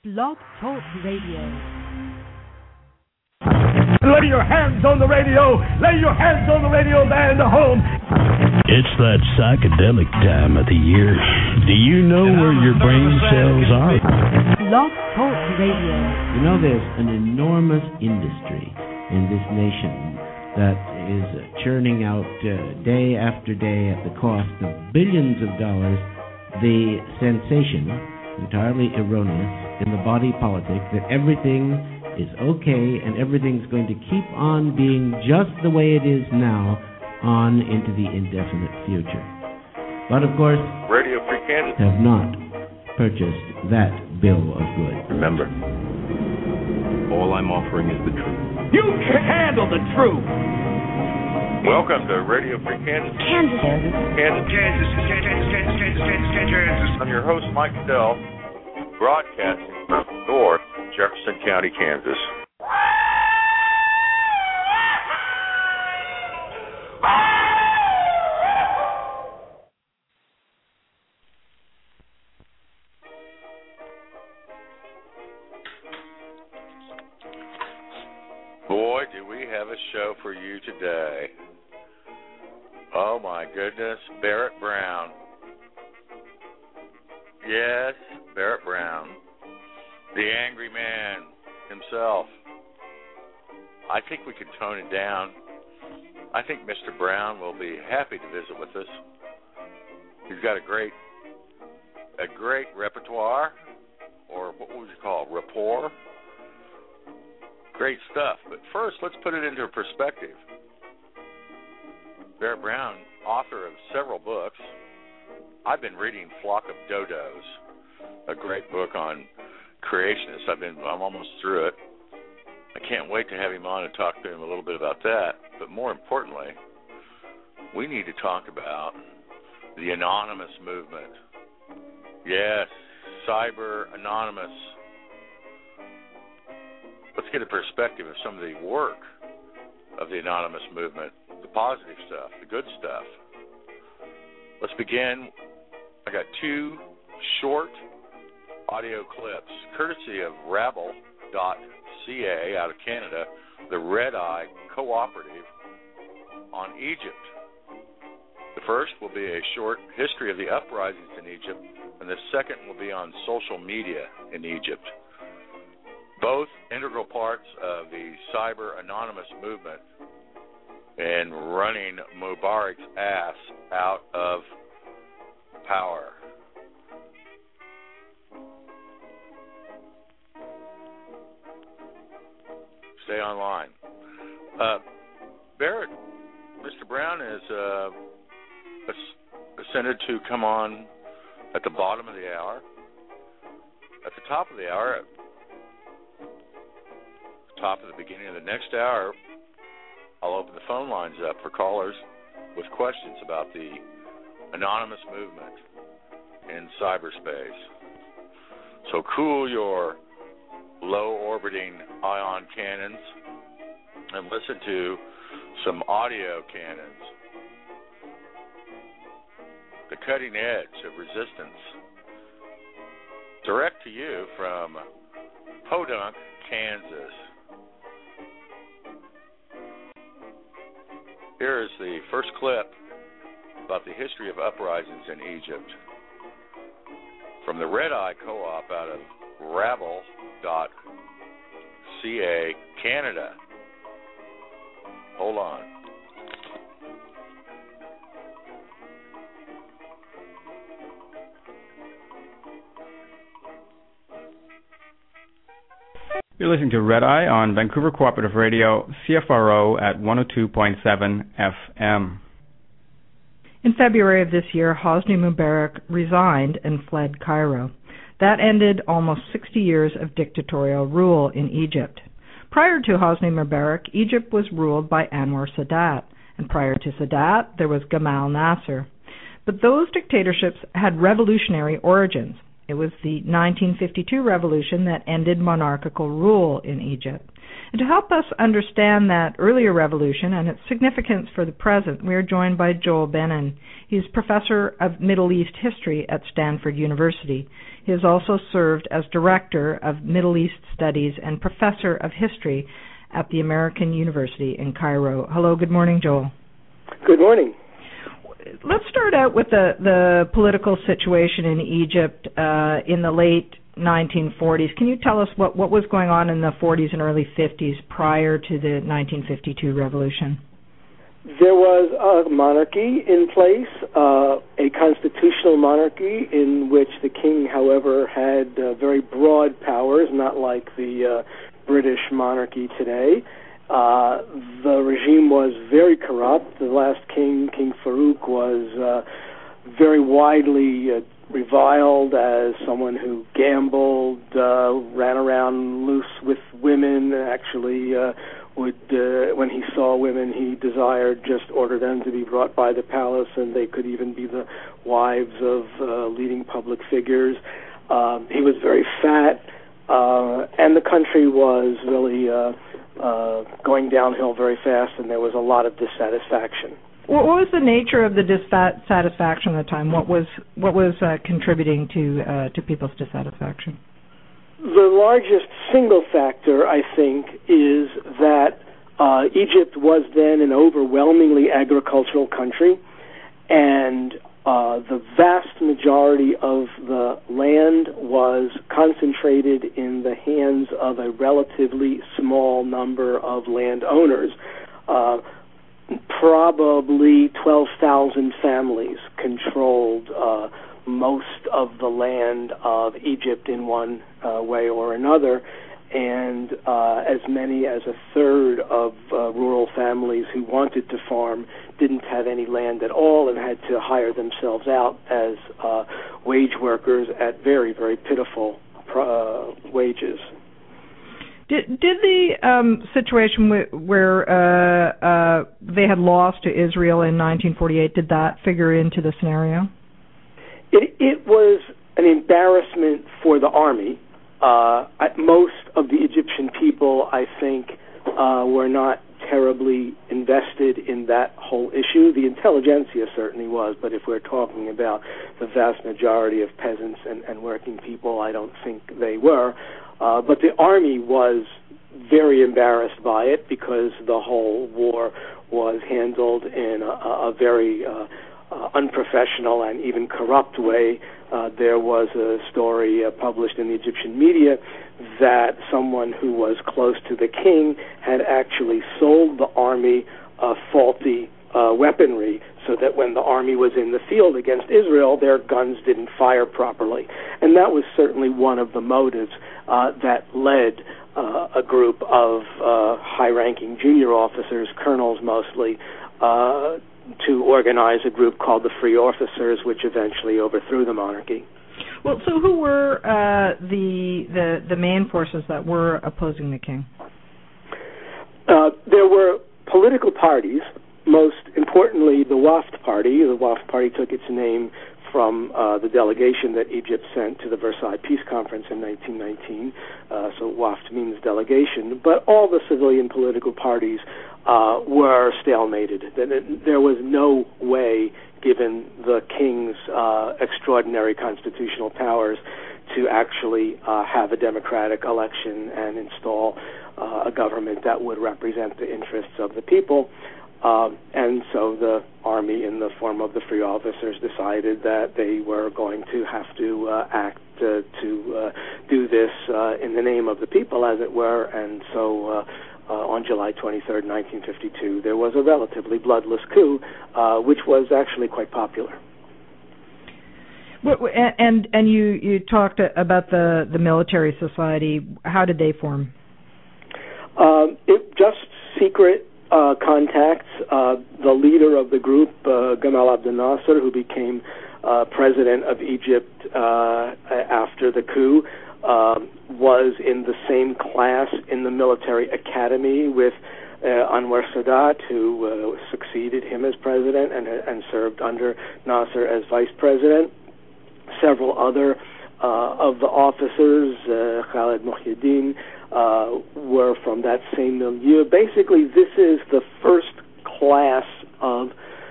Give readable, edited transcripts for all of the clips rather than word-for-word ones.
Blog Talk Radio. Lay your hands on the radio. Lay your hands on the radio there in the home. It's that psychedelic time of the year. Do you know where your brain cells are? Blog Talk Radio. You know, there's an enormous industry in this nation that is churning out day after day at the cost of billions of dollars the sensation, entirely erroneous, in the body politic that everything is okay and everything's going to keep on being just the way it is now on into the indefinite future. But of course, Radio Free Kansas have not purchased that bill of goods. Remember, all I'm offering is the truth. You can handle the truth. Welcome to Radio Free Kansas. Kansas. I'm your host, Mike Dell, broadcasting from North Jefferson County, Kansas. Boy, do we have a show for you today. Oh my goodness, Barrett Brown. Yes, Barrett Brown, the angry man himself. I think we can tone it down. I think Mr. Brown will be happy to visit with us. He's got a great repertoire, or what would you call it, rapport? Great stuff. But first, let's put it into perspective. Barrett Brown, author of several books. I've been reading Flock of Dodos, a great book on creationists. I'm almost through it. I can't wait to have him on and talk to him a little bit about that. But more importantly, we need to talk about the anonymous movement. Yes, Cyber Anonymous. Let's get a perspective of some of the work of the anonymous movement, the positive stuff, the good stuff. Let's begin. I got two short audio clips, courtesy of Rabble.ca out of Canada, the Red Eye Cooperative on Egypt. The first will be a short history of the uprisings in Egypt, and the second will be on social media in Egypt. Both integral parts of the Cyber Anonymous movement and running Mubarak's ass out of power. Stay online. Barrett, Mr. Brown is ascended to come on at the bottom of the hour. At the top of the hour, top of the beginning of the next hour, I'll open the phone lines up for callers with questions about the anonymous movement in cyberspace. So cool your low-orbiting ion cannons and listen to some audio cannons. The cutting edge of resistance. Direct to you from Podunk, Kansas. Here is the first clip about the history of uprisings in Egypt from the Red Eye Co-op out of Rabble.ca, Canada. Hold on. You're listening to Red Eye on Vancouver Cooperative Radio, CFRO at 102.7 FM. In February of this year, Hosni Mubarak resigned and fled Cairo. That ended almost 60 years of dictatorial rule in Egypt. Prior to Hosni Mubarak, Egypt was ruled by Anwar Sadat, and prior to Sadat, there was Gamal Nasser. But those dictatorships had revolutionary origins. It was the 1952 revolution that ended monarchical rule in Egypt. And to help us understand that earlier revolution and its significance for the present, we are joined by Joel Benin. He's professor of Middle East history at Stanford University. He has also served as director of Middle East Studies and professor of history at the American University in Cairo. Hello, good morning, Joel. Good morning. Let's start out with the political situation in Egypt in the late 1940s. Can you tell us what was going on in the 40s and early 50s prior to the 1952 revolution? There was a monarchy in place, a constitutional monarchy in which the king, however, had very broad powers, not like the British monarchy today. The regime was very corrupt. The last king, King Farouk, was very widely reviled as someone who gambled, ran around loose with women, actually would, when he saw women he desired, just order them to be brought by the palace, and they could even be the wives of leading public figures. He was very fat, and the country was really going downhill very fast, and there was a lot of dissatisfaction. What was the nature of the dissatisfaction at the time? What was contributing to people's dissatisfaction? The largest single factor, I think, is that Egypt was then an overwhelmingly agricultural country, and the vast majority of the land was concentrated in the hands of a relatively small number of landowners. Probably 12,000 families controlled most of the land of Egypt in one way or another, and as many as a third of rural families who wanted to farm didn't have any land at all and had to hire themselves out as wage workers at very, very pitiful wages. Did the situation where they had lost to Israel in 1948, did that figure into the scenario? It was an embarrassment for the army. Most of the Egyptian people, I think, were not terribly invested in that whole issue. The intelligentsia certainly was, but if we're talking about the vast majority of peasants and working people, I don't think they were. But the army was very embarrassed by it because the whole war was handled in a very unprofessional and even corrupt way. There was a story published in the Egyptian media that someone who was close to the king had actually sold the army faulty weaponry so that when the army was in the field against Israel, their guns didn't fire properly. And that was certainly one of the motives that led a group of high-ranking junior officers, colonels mostly, to organize a group called the Free Officers, which eventually overthrew the monarchy. Well, so who were the main forces that were opposing the king? There were political parties, most importantly the Wafd Party. The Wafd Party took its name from the delegation that Egypt sent to the Versailles Peace Conference in 1919. So Wafd means delegation. But all the civilian political parties were stalemated. There was no way, given the king's extraordinary constitutional powers, to actually have a democratic election and install a government that would represent the interests of the people. And so the army, in the form of the Free Officers, decided that they were going to have to act to do this in the name of the people, as it were. And so on July 23rd, 1952, there was a relatively bloodless coup, which was actually quite popular. And you talked about the military society. How did they form? Just secret contacts. The leader of the group, Gamal Abdel Nasser, who became president of Egypt after the coup, was in the same class in the military academy with Anwar Sadat, who succeeded him as president and served under Nasser as vice president. Several other of the officers, Khaled Mohyeddin, were from that same milieu. Basically, this is the first class of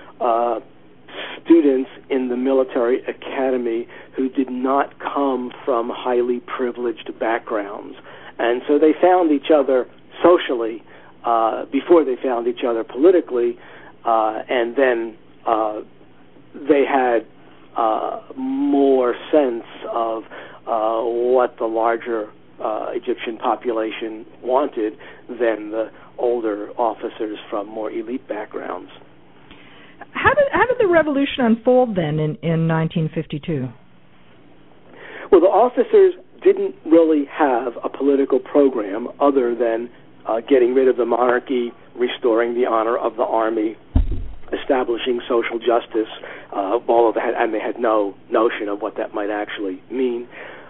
students in the military academy who did not come from highly privileged backgrounds. And so they found each other socially before they found each other politically, and then they had more sense of what the larger Egyptian population wanted than the older officers from more elite backgrounds. How did the revolution unfold then in 1952? Well, the officers didn't really have a political program other than getting rid of the monarchy, restoring the honor of the army, establishing social justice, all of that, and they had no notion of what that might actually mean.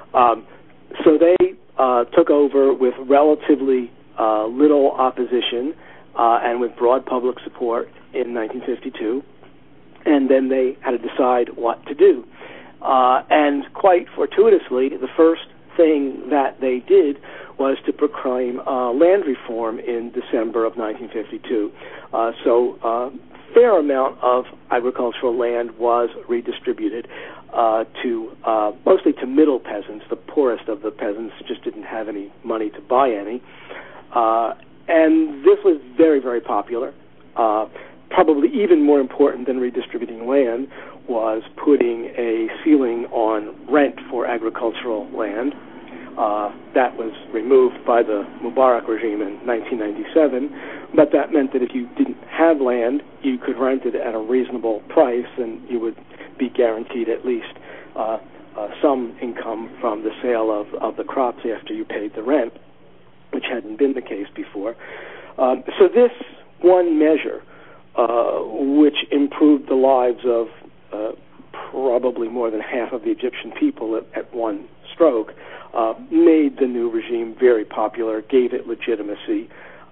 So they took over with relatively little opposition and with broad public support in 1952, and then they had to decide what to do. And quite fortuitously, the first thing that they did was to proclaim land reform in December of 1952. So fair amount of agricultural land was redistributed to mostly to middle peasants. The poorest of the peasants just didn't have any money to buy any. And this was very, very popular. Probably even more important than redistributing land was putting a ceiling on rent for agricultural land. That was removed by the Mubarak regime in 1997, but that meant that if you didn't have land, you could rent it at a reasonable price, and you would be guaranteed at least some income from the sale of the crops after you paid the rent, which hadn't been the case before. So this one measure, which improved the lives of probably more than half of the Egyptian people at one stroke, made the new regime very popular, gave it legitimacy,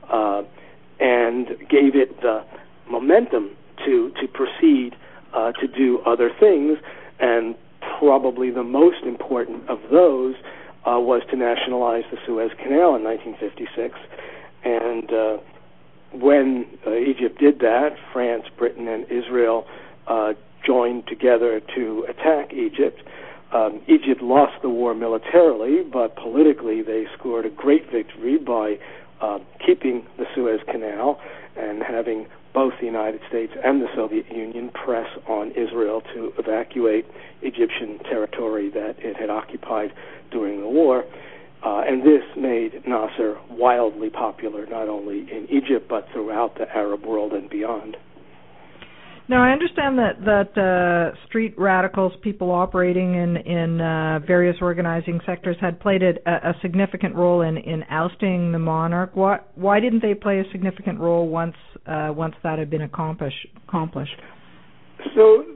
and gave it the momentum to proceed to do other things. And probably the most important of those was to nationalize the Suez Canal in 1956. And when Egypt did that, France, Britain, and Israel joined together to attack Egypt. Egypt lost the war militarily, but politically they scored a great victory by keeping the Suez Canal and having both the United States and the Soviet Union press on Israel to evacuate Egyptian territory that it had occupied during the war. And this made Nasser wildly popular, not only in Egypt, but throughout the Arab world and beyond. Now, I understand that street radicals, people operating in various organizing sectors, had played a significant role in ousting the monarch. Why didn't they play a significant role once that had been accomplished? So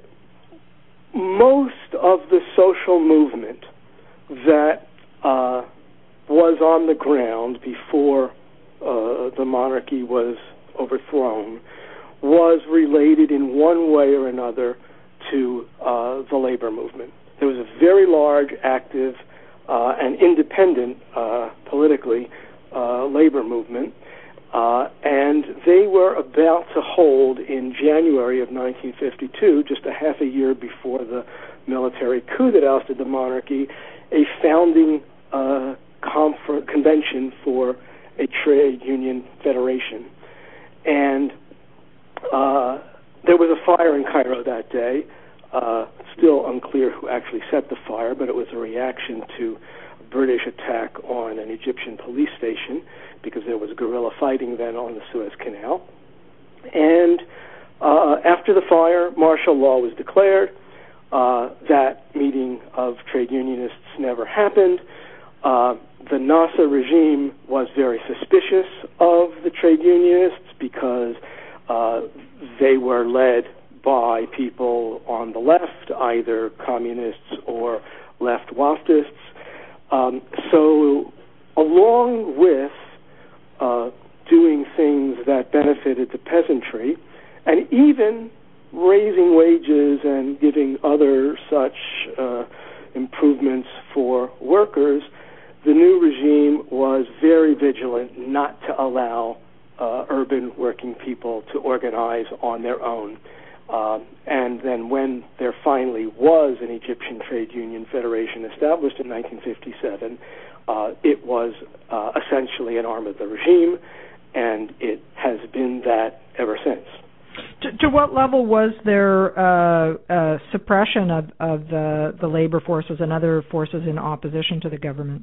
most of the social movement that was on the ground before the monarchy was overthrown was related in one way or another to the labor movement. There was a very large, active, and independent, politically, labor movement, and they were about to hold in January of 1952, just a half a year before the military coup that ousted the monarchy, a founding convention for a trade union federation. And there was a fire in Cairo that day. Still unclear who actually set the fire, but it was a reaction to a British attack on an Egyptian police station because there was guerrilla fighting then on the Suez Canal. And after the fire, martial law was declared. That meeting of trade unionists never happened. The Nasser regime was very suspicious of the trade unionists because they were led by people on the left, either communists or left waftists. So along with doing things that benefited the peasantry, and even raising wages and giving other such improvements for workers, the new regime was very vigilant not to allow urban working people to organize on their own. And then when there finally was an Egyptian Trade Union Federation established in 1957, it was essentially an arm of the regime, and it has been that ever since. To what level was there suppression of the labor forces and other forces in opposition to the government?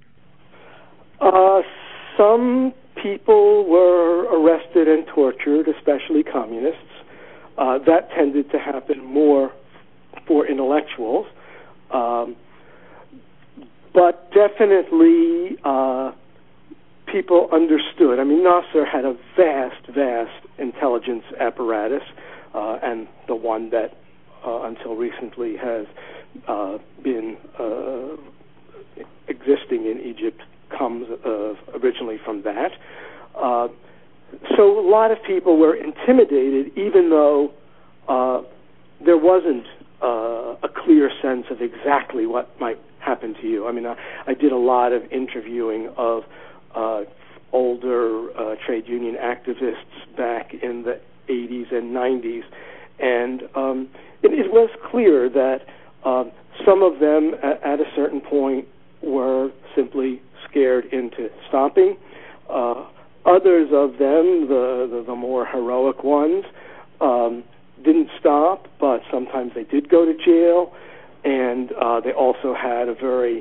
Some people were arrested and tortured, especially communists. That tended to happen more for intellectuals. But definitely people understood. I mean, Nasser had a vast intelligence apparatus, and the one that until recently has been existing in Egypt comes originally from that. So a lot of people were intimidated, even though there wasn't a clear sense of exactly what might happen to you. I mean, I did a lot of interviewing of older trade union activists back in the 80s and 90s, and it was clear that some of them at a certain point were simply scared into stopping. Others of them, the more heroic ones, didn't stop, but sometimes they did go to jail, and they also had a very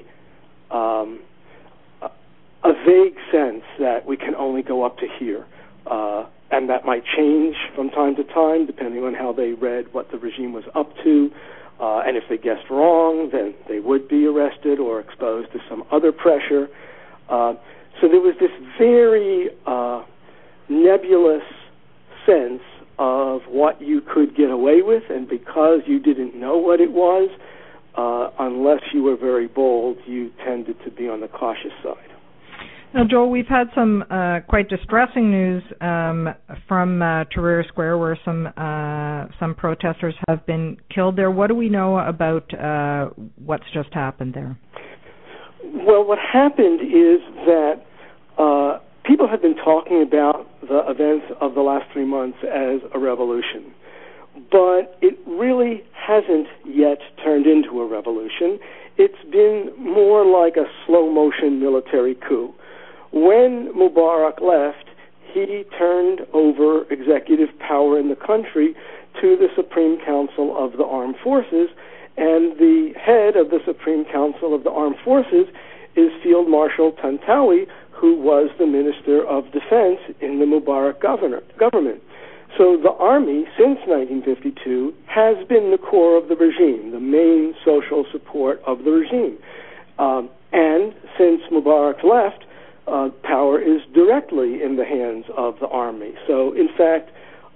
a vague sense that we can only go up to here, and that might change from time to time depending on how they read what the regime was up to, and if they guessed wrong, then they would be arrested or exposed to some other pressure. So there was this very nebulous sense of what you could get away with, and because you didn't know what it was, unless you were very bold, you tended to be on the cautious side. Now, Joel, we've had some quite distressing news from Tahrir Square, where some protesters have been killed there. What do we know about what's just happened there? Well, what happened is that people have been talking about the events of the last 3 months as a revolution, but it really hasn't yet turned into a revolution. It's been more like a slow-motion military coup. When Mubarak left, he turned over executive power in the country to the Supreme Council of the Armed Forces, and the head of the Supreme Council of the Armed Forces is Field Marshal Tantawi, who was the Minister of Defense in the Mubarak government. So the army, since 1952, has been the core of the regime, the main social support of the regime. And since Mubarak left, power is directly in the hands of the army. So, in fact,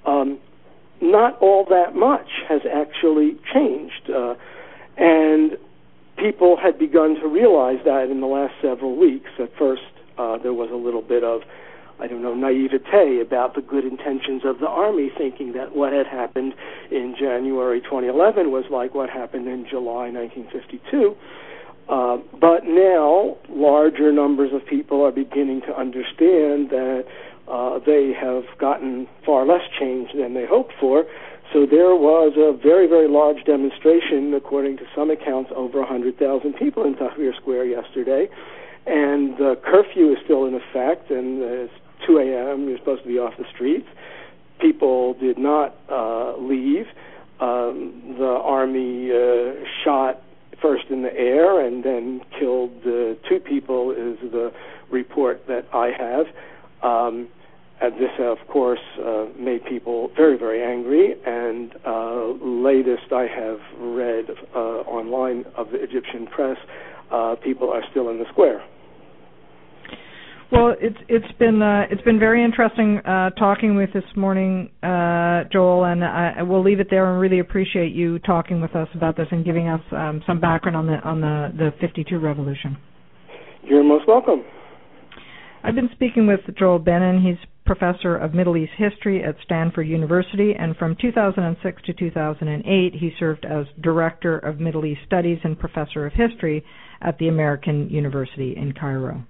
not all that much has actually changed. And people had begun to realize that in the last several weeks. At first, there was a little bit of, naivete about the good intentions of the army, thinking that what had happened in January 2011 was like what happened in July 1952. But now, larger numbers of people are beginning to understand that they have gotten far less change than they hoped for. So there was a very, very large demonstration, according to some accounts, over 100,000 people in Tahrir Square yesterday. And the curfew is still in effect, and it's 2 a.m., you're supposed to be off the streets. People did not leave. The army shot first in the air and then killed 2 people is the report that I have. And this, of course, made people very, very angry. And latest I have read online of the Egyptian press, people are still in the square. Well, it's been very interesting talking with this morning, Joel, and I will leave it there and really appreciate you talking with us about this and giving us some background on the 52 revolution. You're most welcome. I've been speaking with Joel Benin. He's professor of Middle East history at Stanford University, and from 2006 to 2008, he served as director of Middle East studies and professor of history at the American University in Cairo.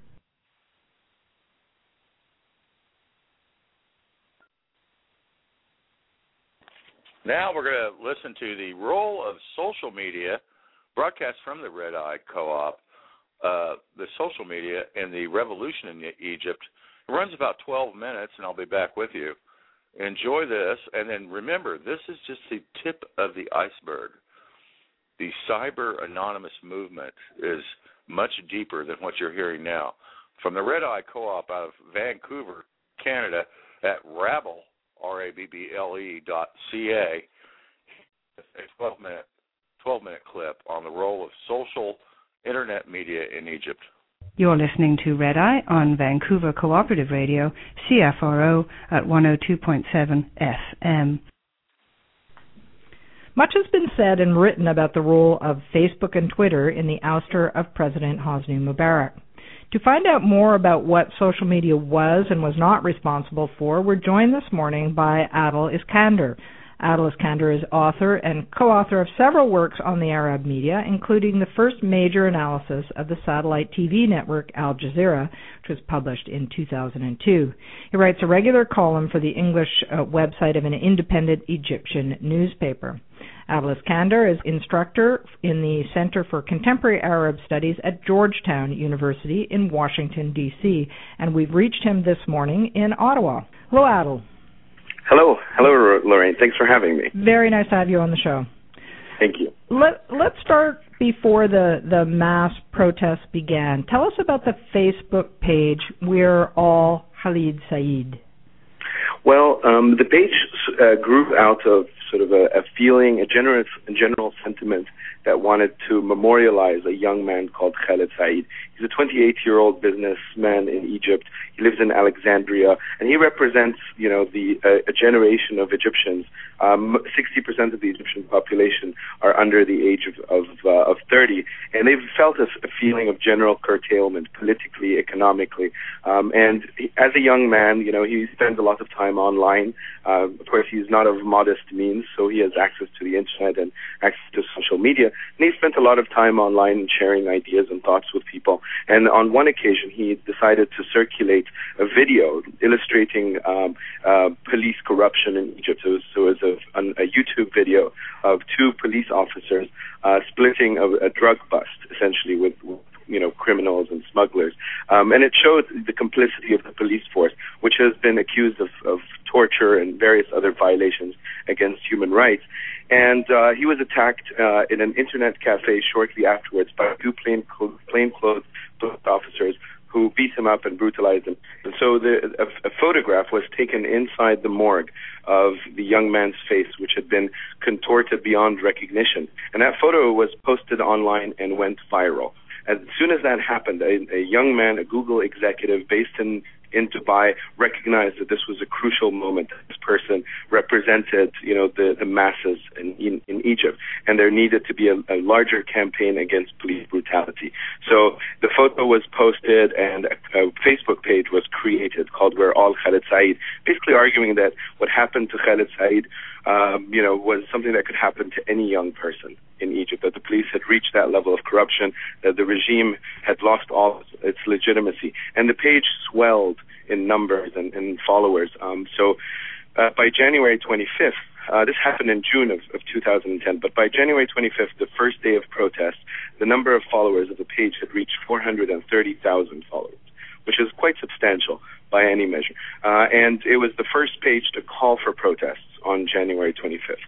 Now we're going to listen to the role of social media, broadcast from the Red Eye Co-op, the social media in the revolution in Egypt. It runs about 12 minutes, and I'll be back with you. Enjoy this, and then remember, this is just the tip of the iceberg. The cyber anonymous movement is much deeper than what you're hearing now. From the Red Eye Co-op out of Vancouver, Canada, at Rabble, RABBLE.ca, a 12-minute clip on the role of social internet media in Egypt. You're listening to Red Eye on Vancouver Cooperative Radio, CFRO at 102.7 FM. Much has been said and written about the role of Facebook and Twitter in the ouster of President Hosni Mubarak. To find out more about what social media was and was not responsible for, we're joined this morning by Adel Iskander. Adel Iskander is author and co-author of several works on the Arab media, including the first major analysis of the satellite TV network Al Jazeera, which was published in 2002. He writes a regular column for the English website of an independent Egyptian newspaper. Adel Iskander is instructor in the Center for Contemporary Arab Studies at Georgetown University in Washington, D.C., and we've reached him this morning in Ottawa. Hello, Adel. Hello, Lorraine. Thanks for having me. Very nice to have you on the show. Thank you. Let's start before the mass protests began. Tell us about the Facebook page We're All Khalid Said. Well, the page grew out of sort of a feeling, a general sentiment that wanted to memorialize a young man called Khalid Said. He's a 28-year-old businessman in Egypt. He lives in Alexandria, and he represents, a generation of Egyptians. 60% of the Egyptian population are under the age of 30, and they've felt a feeling of general curtailment, politically, economically. And as a young man, he spends a lot of time online. Of course, he's not of modest means, so he has access to the internet and access to social media. And he spent a lot of time online sharing ideas and thoughts with people. And on one occasion, he decided to circulate a video illustrating police corruption in Egypt. So it was a YouTube video of two police officers splitting a drug bust, essentially, with criminals and smugglers. And it showed the complicity of the police force, which has been accused of torture and various other violations against human rights. And he was attacked in an internet cafe shortly afterwards by two plainclothes police officers who beat him up and brutalized him. And so a photograph was taken inside the morgue of the young man's face, which had been contorted beyond recognition. And that photo was posted online and went viral. As soon as that happened, a young man, a Google executive based in Dubai, recognized that this was a crucial moment. This person represented, the masses in Egypt, and there needed to be a larger campaign against police brutality. So the photo was posted, and a Facebook page was created called We're All Khalid Said, basically arguing that what happened to Khalid Said, was something that could happen to any young person in Egypt, that the police had reached that level of corruption, that the regime had lost all its legitimacy. And the page swelled in numbers and followers. So by January 25th, this happened in June of 2010, but by January 25th, the first day of protest, the number of followers of the page had reached 430,000 followers, which is quite substantial by any measure. And it was the first page to call for protests on January 25th.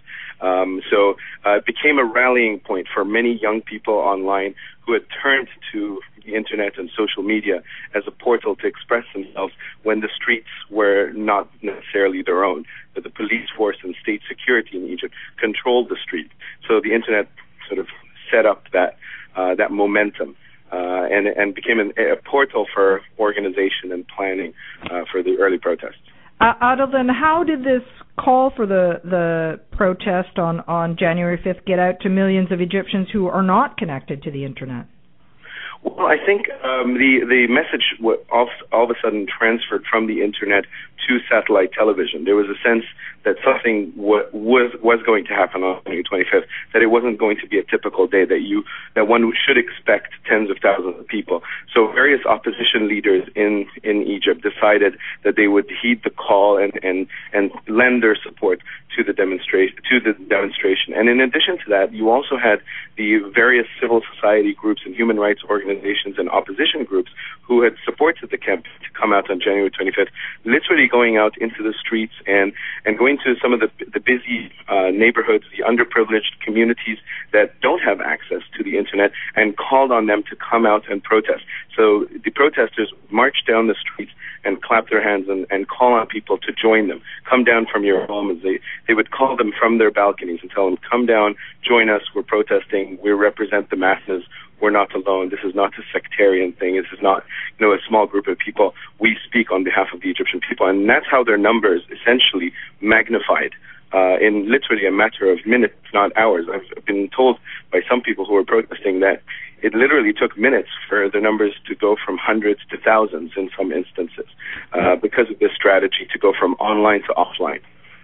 So it became a rallying point for many young people online who had turned to the internet and social media as a portal to express themselves when the streets were not necessarily their own. But the police force and state security in Egypt controlled the street. So the internet sort of set up that momentum. And became a portal for organization and planning for the early protests. Adel, then how did this call for the protest on January 5th get out to millions of Egyptians who are not connected to the internet? Well, I think the message all of a sudden transferred from the internet to satellite television. There was a sense that something was going to happen on January 25th, that it wasn't going to be a typical day, that one should expect tens of thousands of people. So various opposition leaders in Egypt decided that they would heed the call and lend their support to the demonstration. And in addition to that, you also had the various civil society groups and human rights organizations and opposition groups who had supported the campaign to come out on January 25th, literally going out into the streets and going to some of the busy neighborhoods, the underprivileged communities that don't have access to the internet, and called on them to come out and protest. So the protesters marched down the streets and clap their hands and call on people to join them. Come down from your homes. They would call them from their balconies and tell them, come down, join us, we're protesting, we represent the masses, we're not alone, this is not a sectarian thing, this is not a small group of people, we speak on behalf of the Egyptian people. And that's how their numbers essentially magnified in literally a matter of minutes, not hours. I've been told by some people who were protesting that it literally took minutes for the numbers to go from hundreds to thousands in some instances because of this strategy to go from online to offline.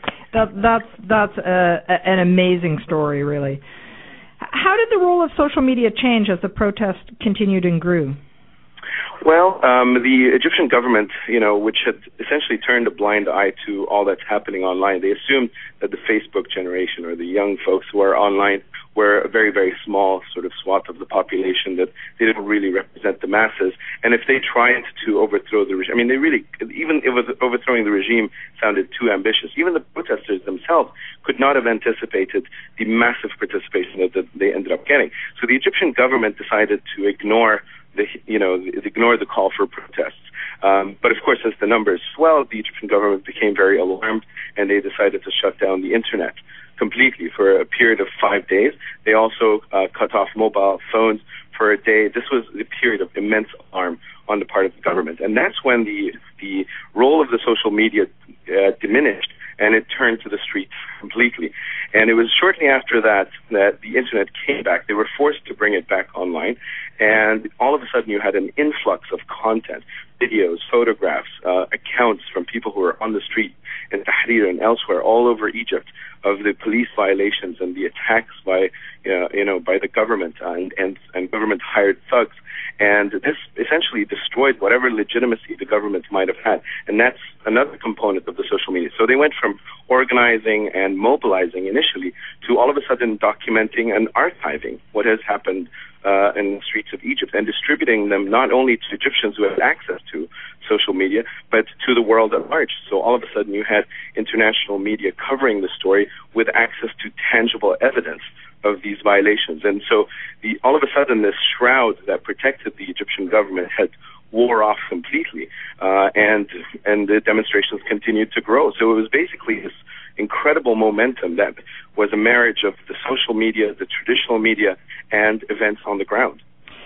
That's an amazing story, really. How did the role of social media change as the protest continued and grew? Well, the Egyptian government, which had essentially turned a blind eye to all that's happening online, they assumed that the Facebook generation or the young folks who are online were a very, very small sort of swath of the population, that they didn't really represent the masses. And if they tried to overthrow the regime, even if overthrowing the regime sounded too ambitious, even the protesters themselves could not have anticipated the massive participation that they ended up getting. So the Egyptian government decided to ignore the call for protests. But of course, as the numbers swelled, the Egyptian government became very alarmed, and they decided to shut down the internet completely for a period of 5 days. They also cut off mobile phones for a day. This was a period of immense alarm on the part of the government. And that's when the role of the social media diminished, and it turned to the streets completely. And it was shortly after that the internet came back. They were forced to bring it back online, and all of a sudden you had an influx of content, videos, photographs, accounts from people who were on the street in Tahrir and elsewhere all over Egypt of the police violations and the attacks by the government and government hired thugs. And this essentially destroyed whatever legitimacy the government might have had. And that's another component of the social media. So they went from organizing and mobilizing initially to all of a sudden documenting and archiving what has happened in the streets of Egypt and distributing them not only to Egyptians who had access to social media, but to the world at large. So all of a sudden you had international media covering the story with access to tangible evidence of these violations. And so all of a sudden this shroud that protected the Egyptian government had wore off completely, and the demonstrations continued to grow. So it was basically this incredible momentum that was a marriage of the social media, the traditional media, and events on the ground.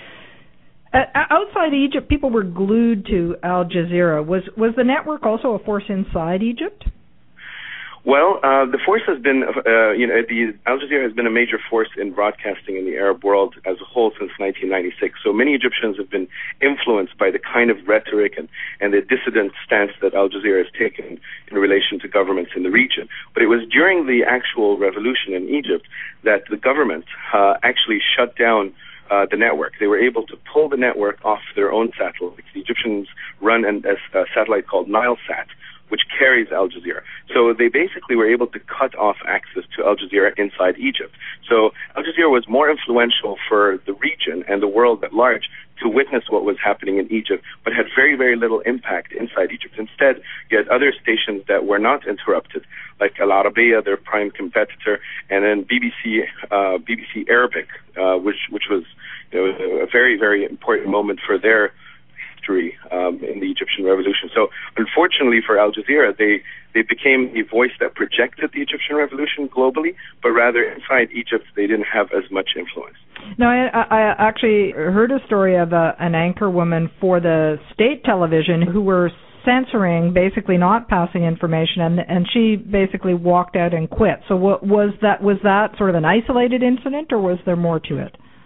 Outside Egypt, people were glued to Al Jazeera. Was the network also a force inside Egypt? Well, the force has been, Al Jazeera has been a major force in broadcasting in the Arab world as a whole since 1996. So many Egyptians have been influenced by the kind of rhetoric and the dissident stance that Al Jazeera has taken in relation to governments in the region. But it was during the actual revolution in Egypt that the government actually shut down the network. They were able to pull the network off their own satellite. The Egyptians run a satellite called Nilesat, which carries Al Jazeera. So they basically were able to cut off access to Al Jazeera inside Egypt. So Al Jazeera was more influential for the region and the world at large to witness what was happening in Egypt, but had very, very little impact inside Egypt. Instead, you had other stations that were not interrupted, like Al Arabiya, their prime competitor, and then BBC Arabic, which was a very, very important moment for their history in the Egyptian revolution. So unfortunately for Al Jazeera, they became a voice that projected the Egyptian revolution globally, but rather inside Egypt they didn't have as much influence. No, I actually heard a story of an anchor woman for the state television who were censoring, basically not passing information, and she basically walked out and quit. So was that sort of an isolated incident, or was there more to it?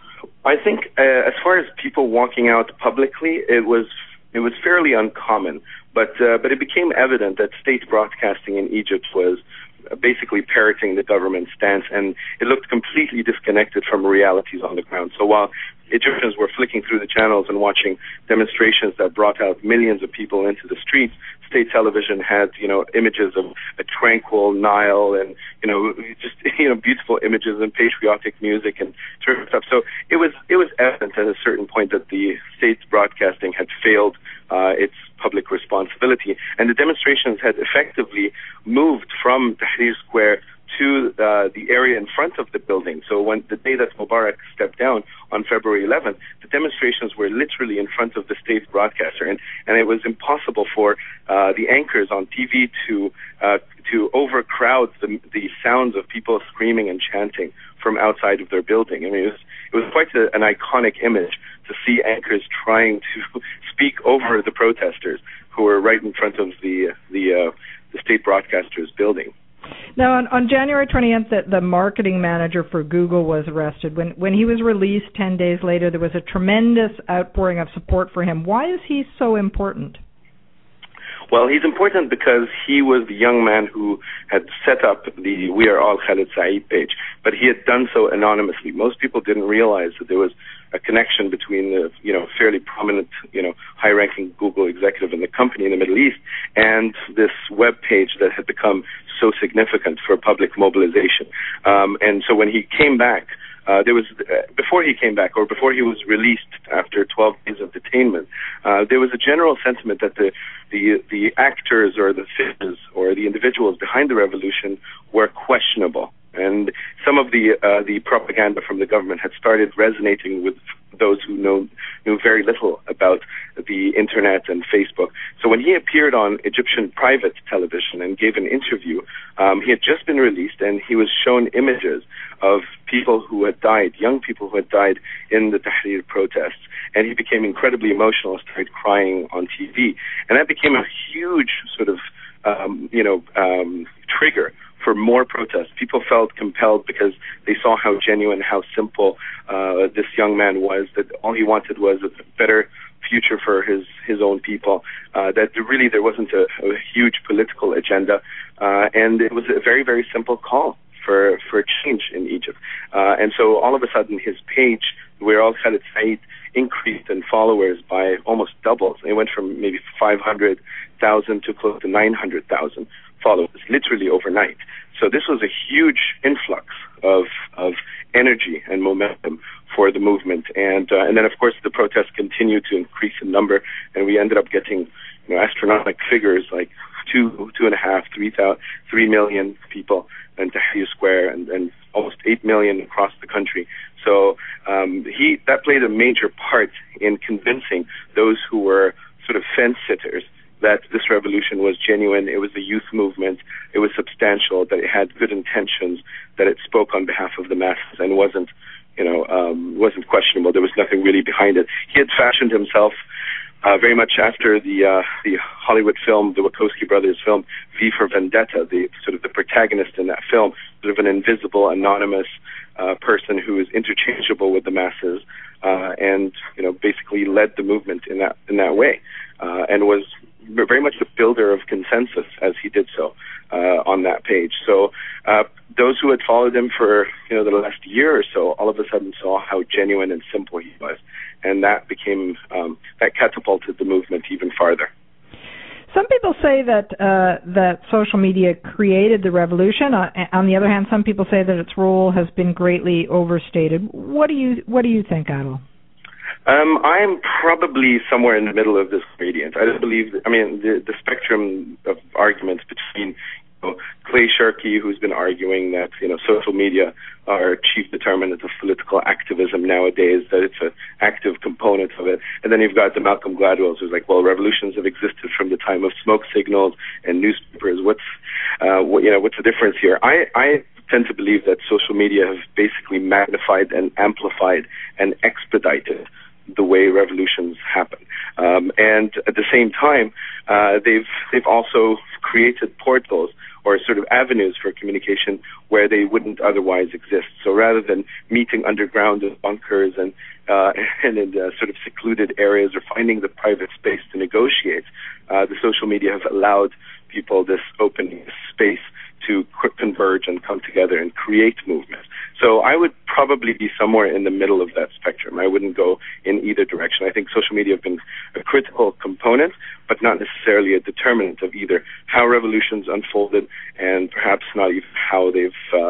I think as far as people walking out publicly, it was fairly uncommon, but it became evident that state broadcasting in Egypt was basically parroting the government stance, and it looked completely disconnected from realities on the ground. So while Egyptians were flicking through the channels and watching demonstrations that brought out millions of people into the streets, state television had, images of a tranquil Nile and, just, beautiful images and patriotic music and terrific stuff. So it was evident at a certain point that the state broadcasting had failed its public responsibility, and the demonstrations had effectively moved from Tahrir Square to the area in front of the building. So when the day that Mubarak stepped down on February 11th, the demonstrations were literally in front of the state broadcaster, and it was impossible for the anchors on TV to overcrowd the sounds of people screaming and chanting from outside of their building. I mean, it was quite an iconic image to see anchors trying to speak over the protesters who were right in front of the state broadcaster's building. Now, on January 20th, the marketing manager for Google was arrested. When he was released 10 days later, there was a tremendous outpouring of support for him. Why is he so important? Well, he's important because he was the young man who had set up the We Are All Khaled Saeed page, but he had done so anonymously. Most people didn't realize that there was a connection between the, fairly prominent, high-ranking Google executive in the company in the Middle East and this web page that had become so significant for public mobilization. And so when he came back, before he came back, or before he was released after 12 days of detainment, there was a general sentiment that the actors or the figures or the individuals behind the revolution were questionable. And some of the propaganda from the government had started resonating with those who knew very little about the internet and Facebook. So when he appeared on Egyptian private television and gave an interview, he had just been released, and he was shown images of people who had died, young people who had died in the Tahrir protests, and he became incredibly emotional and started crying on TV. And that became a huge sort of, trigger for more protests. People felt compelled because they saw how genuine, how simple this young man was, that all he wanted was a better future for his own people, that there wasn't a huge political agenda, and it was a very, very simple call for change in Egypt. And so all of a sudden his page, We're All Khaled Saeed, increased in followers by almost double. It went from maybe 500,000 to close to 900,000 followers, literally overnight. So this was a huge influx of energy and momentum for the movement, and then of course the protests continued to increase in number, and we ended up getting astronomical figures like 3 million people in Tahrir Square, and almost 8 million across the country. So that played a major part in convincing those who were sort of fence sitters that this revolution was genuine, it was a youth movement, it was substantial, that it had good intentions, that it spoke on behalf of the masses and wasn't questionable. There was nothing really behind it. He had fashioned himself very much after the Hollywood film, the Wachowski brothers film, V for Vendetta, the protagonist in that film, sort of an invisible, anonymous person who is interchangeable with the masses, and basically led the movement in that way, and was very much the builder of consensus as he did so on that page. So those who had followed him for the last year or so all of a sudden saw how genuine and simple he was, and that became that catapulted the movement even farther. Some people say that social media created the revolution. On the other hand, some people say that its role has been greatly overstated. What do you think, Adil? I'm probably somewhere in the middle of this gradient. I don't believe. The spectrum of arguments between Clay Shirky, who's been arguing that social media are chief determinant of political activism nowadays, that it's an active component of it, and then you've got the Malcolm Gladwells who's like, well, revolutions have existed from the time of smoke signals and newspapers. What's the difference here? I tend to believe that social media have basically magnified and amplified and expedited the way revolutions happen, and at the same time, they've also created portals or sort of avenues for communication where they wouldn't otherwise exist. So rather than meeting underground in bunkers and and in sort of secluded areas or finding the private space to negotiate, the social media have allowed people this opening space to converge and come together and create movement. So I would probably be somewhere in the middle of that spectrum. I wouldn't go in either direction. I think social media have been a critical component, but not necessarily a determinant of either how revolutions unfolded and perhaps not even how they've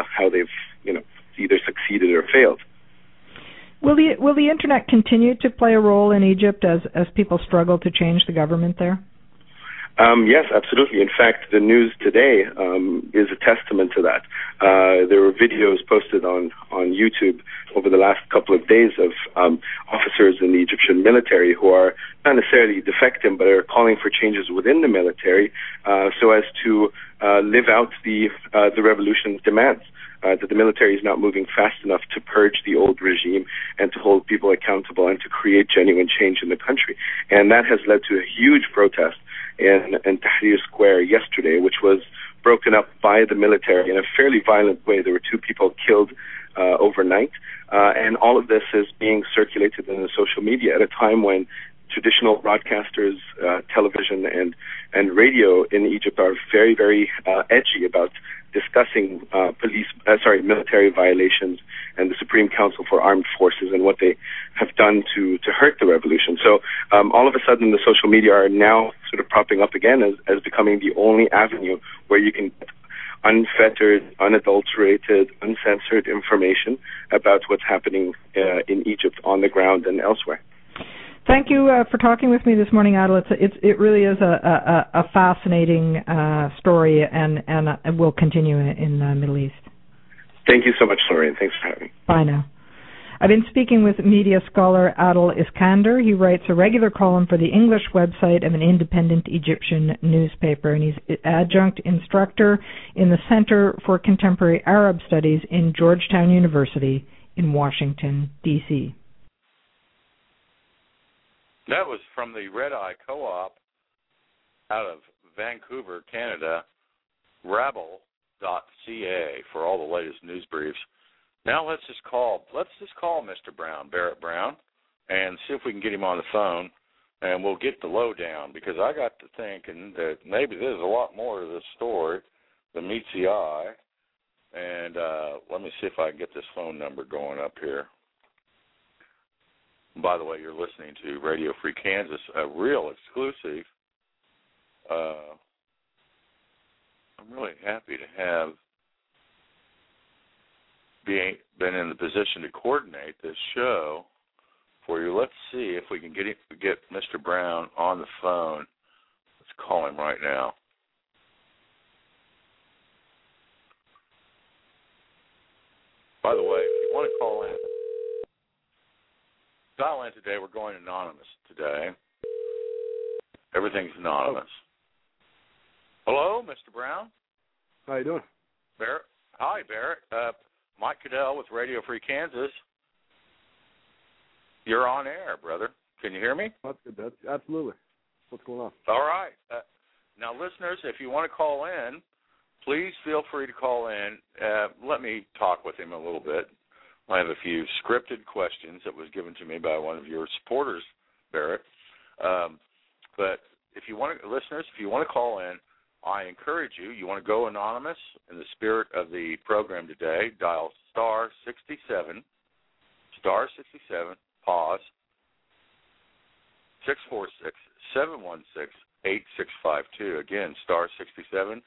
either succeeded or failed. Will the internet continue to play a role in Egypt as people struggle to change the government there? Yes, absolutely. In fact, the news today is a testament to that. There were videos posted on YouTube over the last couple of days of officers in the Egyptian military who are not necessarily defecting, but are calling for changes within the military so as to live out the revolution's demands. That the military is not moving fast enough to purge the old regime and to hold people accountable and to create genuine change in the country. And that has led to a huge protest in Tahrir Square yesterday, which was broken up by the military in a fairly violent way. There were 2 people killed overnight, and all of this is being circulated in the social media at a time when traditional broadcasters, television and radio in Egypt are very, very edgy about discussing military violations and the Supreme Council for Armed Forces and what they have done to hurt the revolution. So all of a sudden the social media are now sort of propping up again as becoming the only avenue where you can get unfettered, unadulterated, uncensored information about what's happening in Egypt on the ground and elsewhere. Thank you for talking with me this morning, Adil. It really is a fascinating story, and will continue in the Middle East. Thank you so much, Lorraine. Thanks for having me. Bye now. I've been speaking with media scholar Adil Iskander. He writes a regular column for the English website of an independent Egyptian newspaper, and he's adjunct instructor in the Center for Contemporary Arab Studies in Georgetown University in Washington, D.C. That was from the Red Eye Co-op out of Vancouver, Canada, rabble.ca for all the latest news briefs. Now let's just call Mr. Brown, Barrett Brown, and see if we can get him on the phone, and we'll get the lowdown, because I got to thinking that maybe there's a lot more to this story than meets the eye. And let me see if I can get this phone number going up here. By the way, you're listening to Radio Free Kansas, a real exclusive. I'm really happy to have been in the position to coordinate this show for you. Let's see if we can get Mr. Brown on the phone. Let's call him right now. By the way, if you want to call in, dial in today. We're going anonymous today. Everything's anonymous. Hello, Mr. Brown. How you doing? Barrett. Hi, Barrett. Mike Cadell with Radio Free Kansas. You're on air, brother. Can you hear me? That's good. Absolutely. What's going on? All right. Now, listeners, if you want to call in, please feel free to call in. Let me talk with him a little bit. I have a few scripted questions that was given to me by one of your supporters, Barrett. But if you want to, listeners, if you want to call in, I encourage you. You want to go anonymous in the spirit of the program today? Dial star 67, pause 646-716-8652. Again, star 67,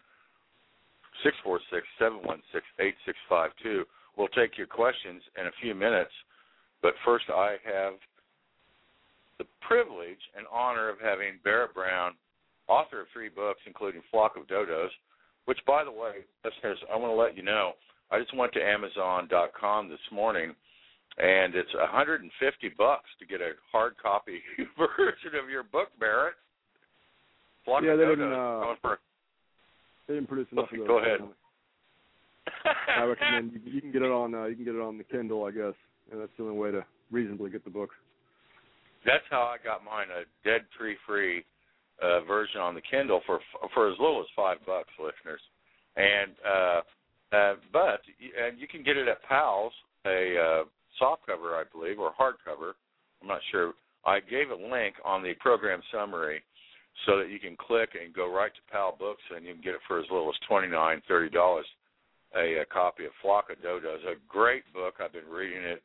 646-716-8652. We'll take your questions in a few minutes, but first I have the privilege and honor of having Barrett Brown, author of 3 books, including Flock of Dodos, which, by the way, listeners, I want to let you know, I just went to Amazon.com this morning, and it's $150 to get a hard copy version of your book, Barrett. Flock of Dodos. They didn't produce enough of those. Go ahead. I recommend you can get it on the Kindle, I guess, and that's the only way to reasonably get the book. That's how I got mine, a dead tree-free version on the Kindle for as little as $5, listeners. And but you can get it at PALS, a softcover, I believe, or hardcover. I'm not sure. I gave a link on the program summary so that you can click and go right to PAL Books, and you can get it for as little as $29, $30, a copy of Flock of Dodos. A great book. I've been reading it.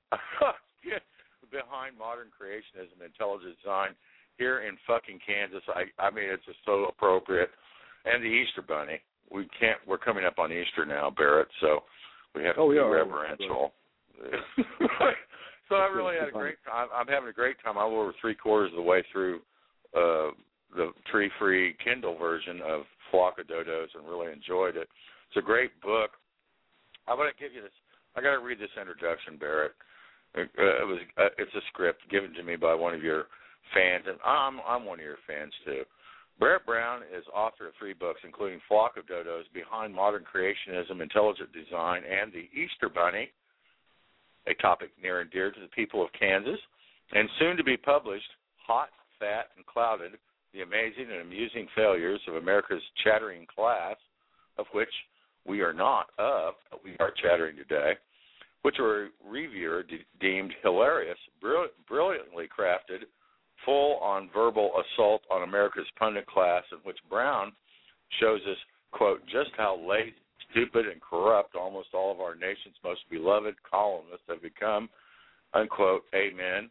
Behind Modern Creationism and Intelligent Design here in fucking Kansas. I mean, it's just so appropriate. And the Easter Bunny. We're coming up on Easter now, Barrett, so we have to be reverential. So I really had a great time. I'm having a great time. I'm over 3/4 of the way through the tree-free Kindle version of Flock of Dodos and really enjoyed it. It's a great book. I'm going to give you this. I got to read this introduction, Barrett. It's a script given to me by one of your fans, and I'm one of your fans too. Barrett Brown is author of 3 books, including Flock of Dodos, Behind Modern Creationism, Intelligent Design, and The Easter Bunny, a topic near and dear to the people of Kansas, and soon to be published, Hot, Fat, and Clouded, The Amazing and Amusing Failures of America's Chattering Class, of which we are not of, but we are chattering today, which a reviewer deemed hilarious, brilliantly crafted, full on verbal assault on America's pundit class, in which Brown shows us, quote, just how lazy, stupid, and corrupt almost all of our nation's most beloved columnists have become, unquote, amen,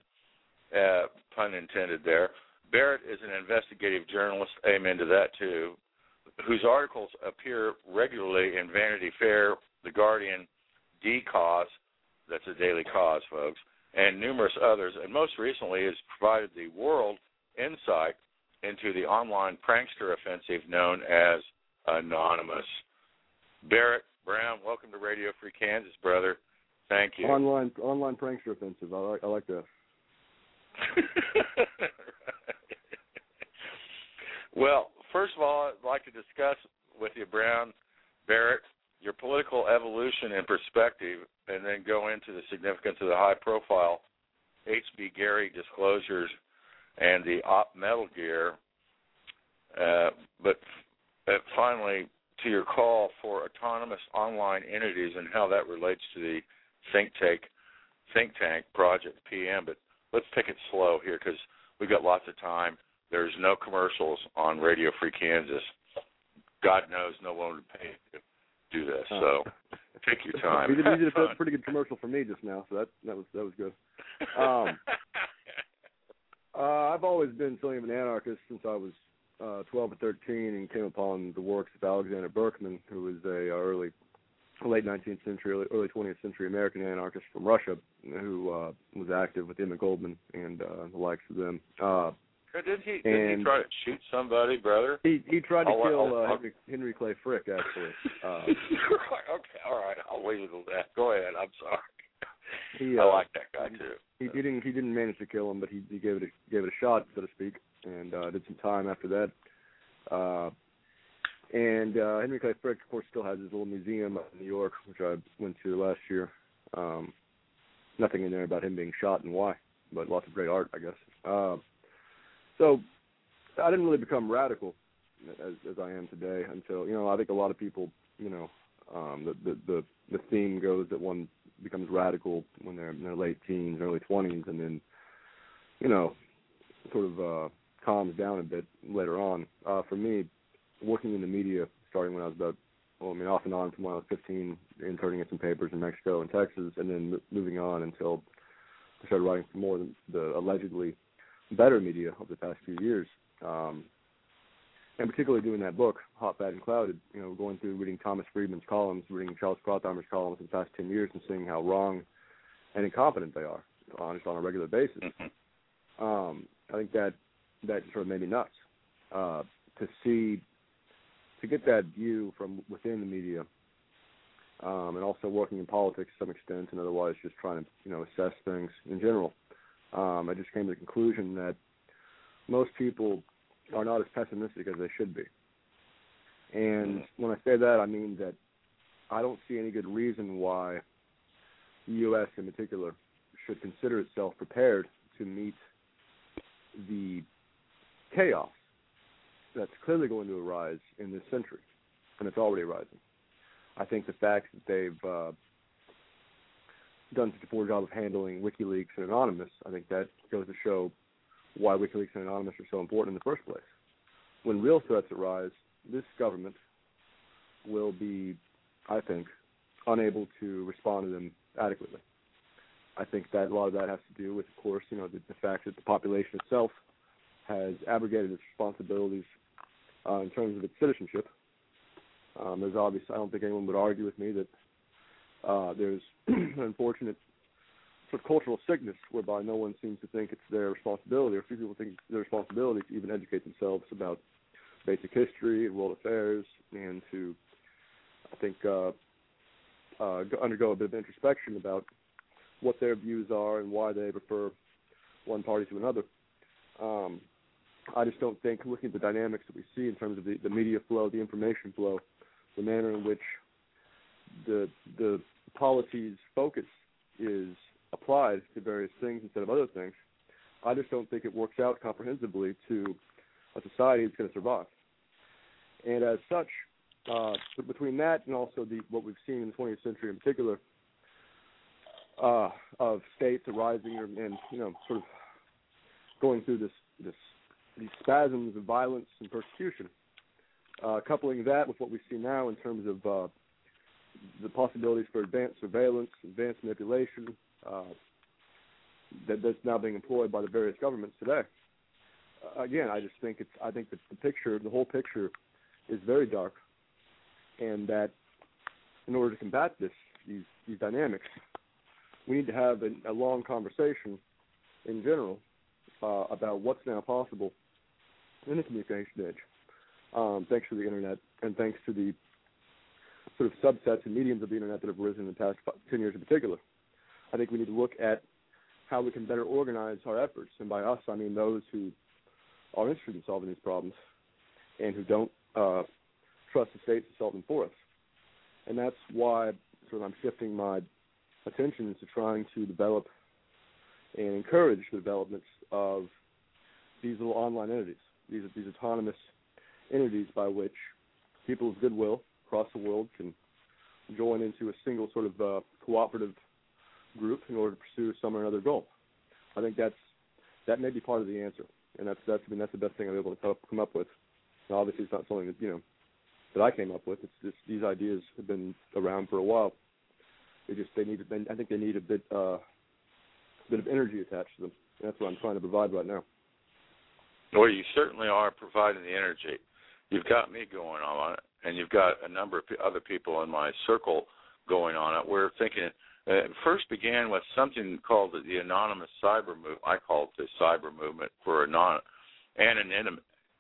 pun intended there. Barrett is an investigative journalist, amen to that too, whose articles appear regularly in Vanity Fair, The Guardian, D-Cause, that's a daily cause, folks, and numerous others, and most recently has provided the world insight into the online prankster offensive known as Anonymous. Barrett Brown, welcome to Radio Free Kansas, brother. Thank you. Online prankster offensive. I like that. Well, first of all, I'd like to discuss with you, Barrett, your political evolution and perspective, and then go into the significance of the high-profile H.B. Gary disclosures and the Op Metal Gear. But finally, to your call for autonomous online entities and how that relates to the think tank Project PM. But let's take it slow here because we've got lots of time. There's no commercials on Radio Free Kansas. God knows no one would pay to do this, so take your time. We did a pretty good commercial for me just now, so that was good. I've always been something of an anarchist since I was 12 or 13 and came upon the works of Alexander Berkman, who was a late 19th century, early 20th century American anarchist from Russia who was active with Emma Goldman and the likes of them. Didn't he try to shoot somebody, brother? He tried to kill Henry Clay Frick, actually. Okay, all right, I'll leave it at that. Go ahead. I'm sorry. I like that guy too. He didn't manage to kill him, but he gave it a shot, so to speak, and did some time after that. And Henry Clay Frick, of course, still has his little museum in New York, which I went to last year. Nothing in there about him being shot and why, but lots of great art, I guess. So I didn't really become radical as I am today until, I think a lot of people, the theme goes that one becomes radical when they're in their late teens, early 20s, and then, sort of calms down a bit later on. For me, working in the media, starting when I was off and on from when I was 15, interning at some papers in Mexico and Texas, and then moving on until I started writing for more than the allegedly better media over the past few years, and particularly doing that book, Hot, Fat, and Clouded, going through reading Thomas Friedman's columns, reading Charles Krauthammer's columns in the past 10 years and seeing how wrong and incompetent they are, honest, on a regular basis. I think that sort of made me nuts, to get that view from within the media, and also working in politics to some extent, and otherwise just trying to, assess things in general. I just came to the conclusion that most people are not as pessimistic as they should be. And when I say that, I mean that I don't see any good reason why the U.S. in particular should consider itself prepared to meet the chaos that's clearly going to arise in this century, and it's already arising. I think the fact that they've done such a poor job of handling WikiLeaks and Anonymous, I think that goes to show why WikiLeaks and Anonymous are so important in the first place. When real threats arise, this government will be, I think, unable to respond to them adequately. I think that a lot of that has to do with, of course, the fact that the population itself has abrogated its responsibilities in terms of its citizenship. There's obvious. I don't think anyone would argue with me that there's an unfortunate sort of cultural sickness whereby no one seems to think it's their responsibility, or few people think it's their responsibility to even educate themselves about basic history and world affairs, and to, I think, undergo a bit of introspection about what their views are and why they prefer one party to another. I just don't think, looking at the dynamics that we see in terms of the media flow, the information flow, the manner in which the policy's focus is applied to various things instead of other things, I just don't think it works out comprehensively to a society that's going to survive. And as such, between that and also what we've seen in the 20th century in particular, of states arising and sort of going through these spasms of violence and persecution, coupling that with what we see now in terms of the possibilities for advanced surveillance, advanced manipulation, that's now being employed by the various governments today. Again, I think that the whole picture is very dark, and that in order to combat these dynamics, we need to have a long conversation in general about what's now possible in the communication age, thanks to the internet and thanks to the sort of subsets and mediums of the internet that have risen in the past 10 years in particular. I think we need to look at how we can better organize our efforts, and by us I mean those who are interested in solving these problems and who don't trust the state to solve them for us. And that's why sort of I'm shifting my attention to trying to develop and encourage the developments of these little online entities, these autonomous entities by which people of goodwill across the world can join into a single sort of cooperative group in order to pursue some or another goal. I think that may be part of the answer, and that's the best thing I'm able to come up with. Now, obviously, it's not something that I came up with. It's just these ideas have been around for a while. I think they need a bit of energy attached to them. And that's what I'm trying to provide right now. Well, you certainly are providing the energy. You've got me going on it, and you've got a number of other people in my circle going on it. We're thinking it first began with something called the anonymous cyber movement. I call it the cyber movement for anonymity,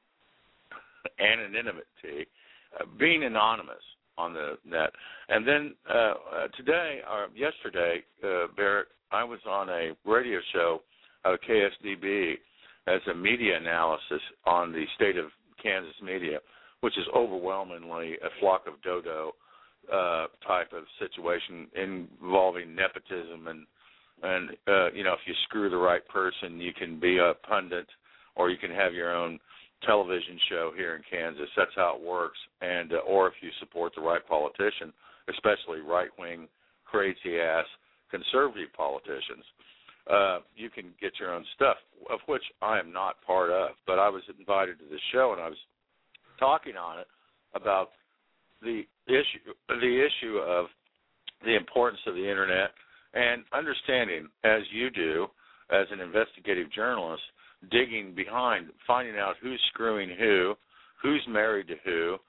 being anonymous on the net. And then yesterday, Barrett, I was on a radio show out of KSDB as a media analysis on the state of Kansas media, which is overwhelmingly a flock of dodo type of situation involving nepotism and if you screw the right person, you can be a pundit or you can have your own television show here in Kansas. That's how it works. And or if you support the right politician, especially right-wing, crazy-ass conservative politicians, you can get your own stuff, of which I am not part of. But I was invited to the show, and I was talking on it about the issue of the importance of the internet and understanding, as you do, as an investigative journalist, digging behind, finding out who's screwing who's married to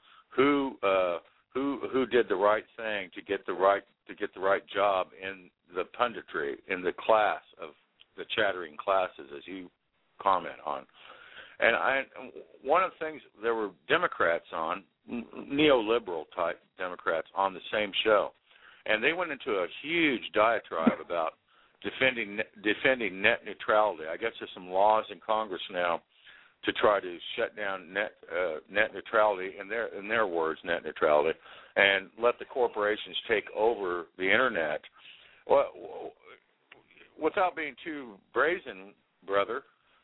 who did the right thing to get the right job in the punditry, in the class of the chattering classes, as you comment on. And one of the things, there were Democrats on, neoliberal type Democrats on the same show, and they went into a huge diatribe about defending net neutrality. I guess there's some laws in Congress now to try to shut down net neutrality, in their words, net neutrality, and let the corporations take over the internet. Well, without being too brazen, brother,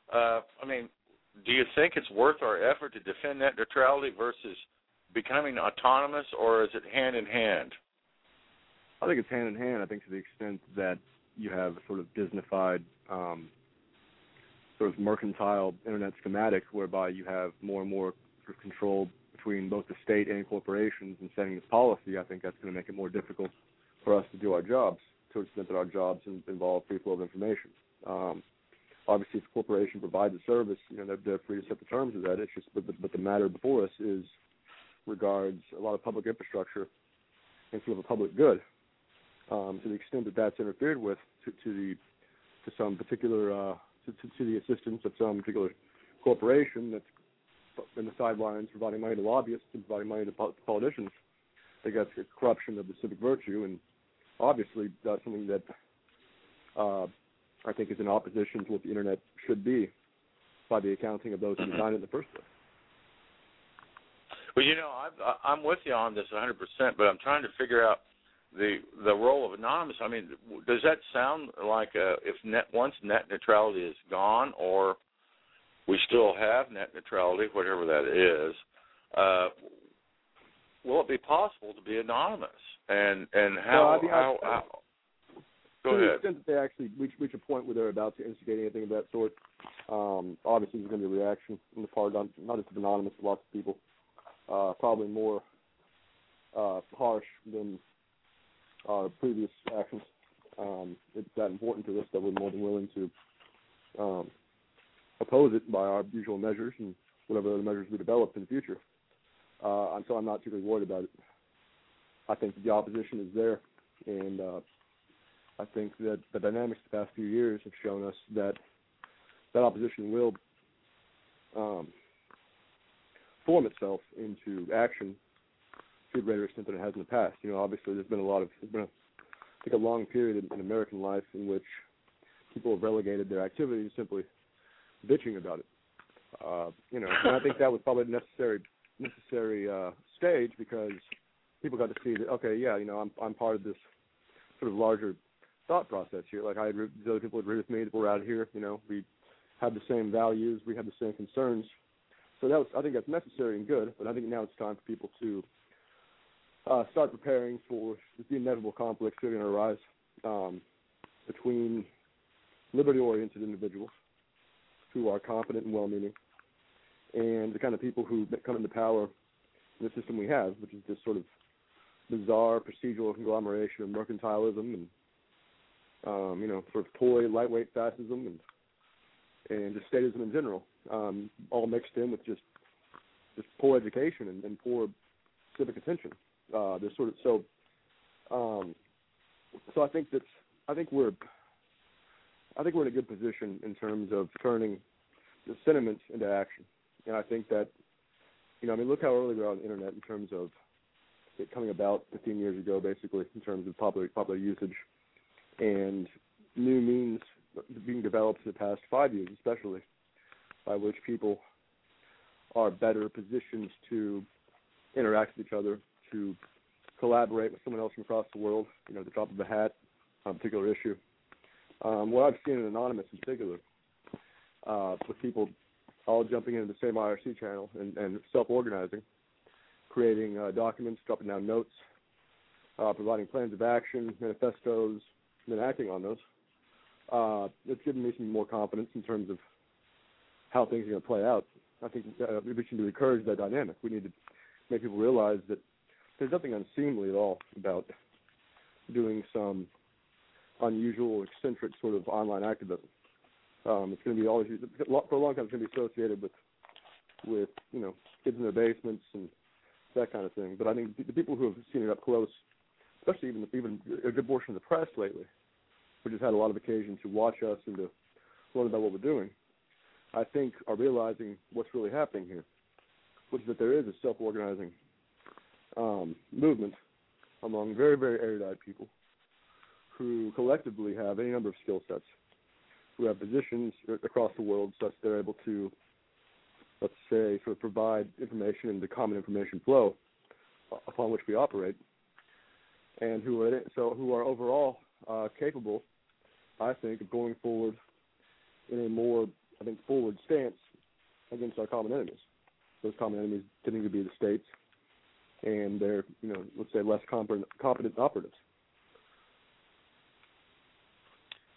do you think it's worth our effort to defend net neutrality versus becoming autonomous, or is it hand in hand? I think it's hand in hand. I think to the extent that you have a sort of Disneyfied, sort of mercantile internet schematic whereby you have more and more sort of control between both the state and corporations in setting this policy, I think that's going to make it more difficult for us to do our jobs, to the extent that our jobs involve free flow of information. Obviously, if a corporation provides a service, they're free to set the terms of that. It's just, but the matter before us regards a lot of public infrastructure and sort of a public good. To the extent that that's interfered with, to some particular to the assistance of some particular corporation that's in the sidelines providing money to lobbyists and providing money to politicians, I think that's a corruption of the civic virtue, and obviously that's something that I think is in opposition to what the internet should be by the accounting of those who designed it in the first place. Well, I'm with you on this 100%, but I'm trying to figure out the role of anonymous. I mean, does that sound like once net neutrality is gone, or we still have net neutrality, whatever that is, will it be possible to be anonymous? And how? Go ahead. To the extent that they actually reach a point where they're about to instigate anything of that sort, obviously there's going to be a reaction on the part not just of anonymous, but lots of people, probably more harsh than our previous actions. It's that important to us that we're more than willing to oppose it by our usual measures and whatever other measures we develop in the future. So I'm not particularly worried about it. I think that the opposition is there, and I think that the dynamics the past few years have shown us that opposition will form itself into action to a greater extent than it has in the past. Obviously there's been a long period in American life in which people have relegated their activity to simply bitching about it. And I think that was probably the necessary stage, because people got to see that, okay, yeah, I'm part of this sort of larger thought process here. Like the other people agree with me that we're out here. We have the same values, we have the same concerns. So I think that's necessary and good. But I think now it's time for people to start preparing for the inevitable conflicts that are going to arise between liberty-oriented individuals who are confident and well-meaning, and the kind of people who come into power in the system we have, which is this sort of bizarre procedural conglomeration of mercantilism and sort of toy, lightweight fascism and just statism in general, all mixed in with just poor education and poor civic attention. There's sort of so I think we're in a good position in terms of turning the sentiment into action. And I think that, look how early we are on the internet in terms of it coming about 15 years ago, basically, in terms of popular usage, and new means being developed in the past 5 years, especially, by which people are better positioned to interact with each other, to collaborate with someone else from across the world, at the drop of a hat on a particular issue. What I've seen in Anonymous in particular, with people all jumping into the same IRC channel and self-organizing, creating documents, dropping down notes, providing plans of action, manifestos, and then acting on those. It's given me some more confidence in terms of how things are going to play out. I think we should encourage that dynamic. We need to make people realize that there's nothing unseemly at all about doing some unusual, eccentric sort of online activism. It's going to be always, for a long time, it's going to be associated with kids in their basements and that kind of thing. But I think the people who have seen it up close, especially even a good portion of the press lately, which has had a lot of occasion to watch us and to learn about what we're doing, I think are realizing what's really happening here, which is that there is a self-organizing movement among very, very erudite people who collectively have any number of skill sets, who have positions across the world such that they're able to, let's say, sort of provide information in the common information flow upon which we operate, and who are overall capable, I think, of going forward in a more, forward stance against our common enemies. Those common enemies tending to be the states and their, let's say, less competent operatives.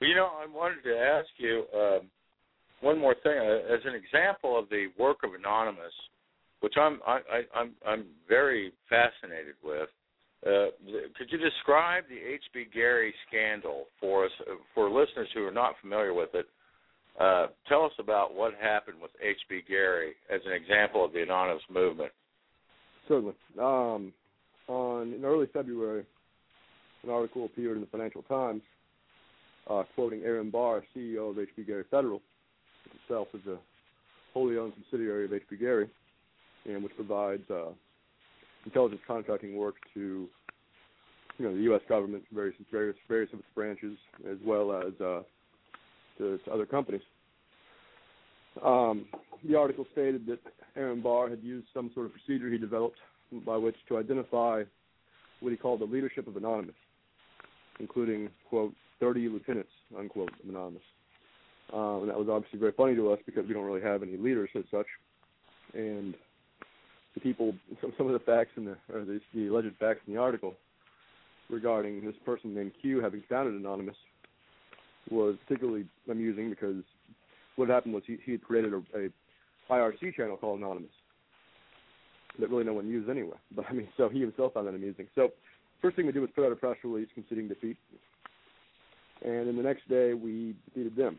Well, I wanted to ask you one more thing. As an example of the work of Anonymous, which I'm very fascinated with, could you describe the H.B. Gary scandal for us, for listeners who are not familiar with it? Tell us about what happened with H.B. Gary as an example of the Anonymous movement. Certainly. In early February, an article appeared in the Financial Times quoting Aaron Barr, CEO of H.B. Gary Federal, which itself is a wholly owned subsidiary of H.B. Gary, and which provides intelligence contracting work to the U.S. government, various of its branches, as well as to other companies. The article stated that Aaron Barr had used some sort of procedure he developed by which to identify what he called the leadership of Anonymous, including, quote, 30 lieutenants, unquote, of Anonymous. And that was obviously very funny to us because we don't really have any leaders as such. And the people, some of the facts the alleged facts in the article regarding this person named Q having founded Anonymous was particularly amusing because what happened was he had created a IRC channel called Anonymous that really no one used anyway. But so he himself found that amusing. So first thing we did was put out a press release conceding defeat, and then the next day we defeated them.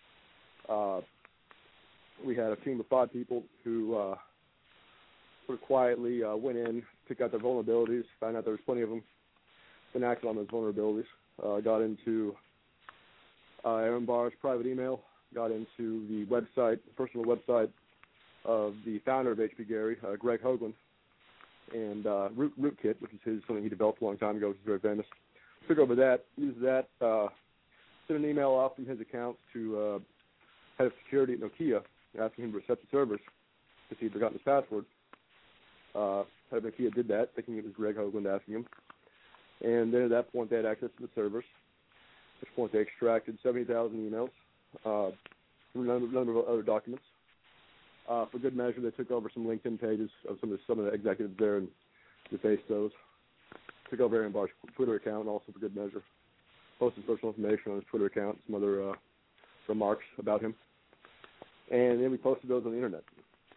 We had a team of 5 people who sort of quietly went in, took out their vulnerabilities, found out there was plenty of them, then acted on those vulnerabilities, got into Aaron Barr's private email, got into the personal website of the founder of H.B. Gary, Greg Hoagland, and Rootkit, which is something he developed a long time ago, which is very famous. Took over that, used that, sent an email off from his account to head of security at Nokia, asking him to reset the servers to see if he'd forgotten his password. Head of Nokia did that, thinking it was Greg Hoagland asking him. And then at that point, they had access to the servers, at which point they extracted 70,000 emails, a number of other documents. For good measure, they took over some LinkedIn pages of some of the executives there and defaced those. Took over Aaron Barr's Twitter account, also for good measure. Posted personal information on his Twitter account, some other remarks about him. And then we posted those on the internet.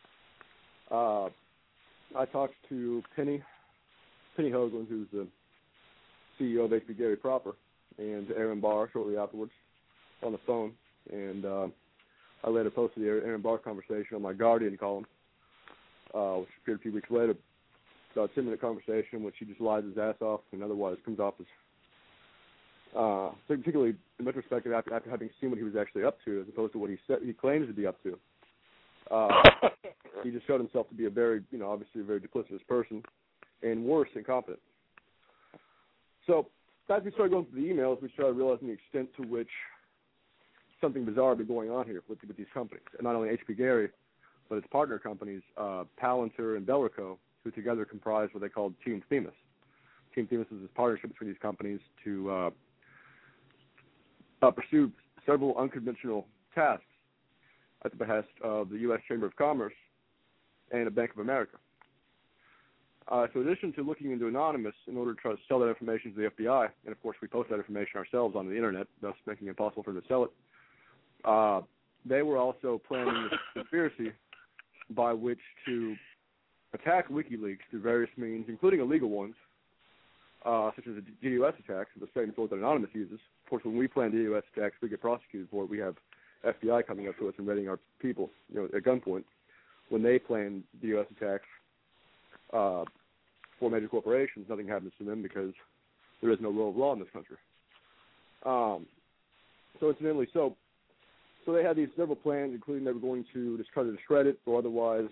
I talked to Penny Hoagland, who's the CEO of H.B. Gary proper, and to Aaron Barr shortly afterwards on the phone. And I later posted the Aaron Barr conversation on my Guardian column, which appeared a few weeks later. About a 10-minute conversation in which he just lies his ass off and otherwise comes off as, particularly in retrospective, after having seen what he was actually up to, as opposed to what he claims to be up to. He just showed himself to be a very, obviously a very duplicitous person, and worse, incompetent. So as we started going through the emails, we started realizing the extent to which something bizarre had been going on here with these companies, and not only H.B. Gary, but its partner companies, Palantir and Belrico, who together comprised what they called Team Themis. Team Themis is this partnership between these companies to pursue several unconventional tasks at the behest of the U.S. Chamber of Commerce and a Bank of America. So in addition to looking into Anonymous in order to try to sell that information to the FBI, and of course we post that information ourselves on the internet, thus making it impossible for them to sell it, they were also planning this conspiracy by which to attack WikiLeaks through various means, including illegal ones, such as the DDoS attacks, the same sort that Anonymous uses. Of course, when we plan DDoS attacks, we get prosecuted for it. We have FBI coming up to us and raiding our people, at gunpoint. When they plan DDoS attacks for major corporations, nothing happens to them because there is no rule of law in this country. So incidentally, so they had these several plans, including they were going to just try to discredit or otherwise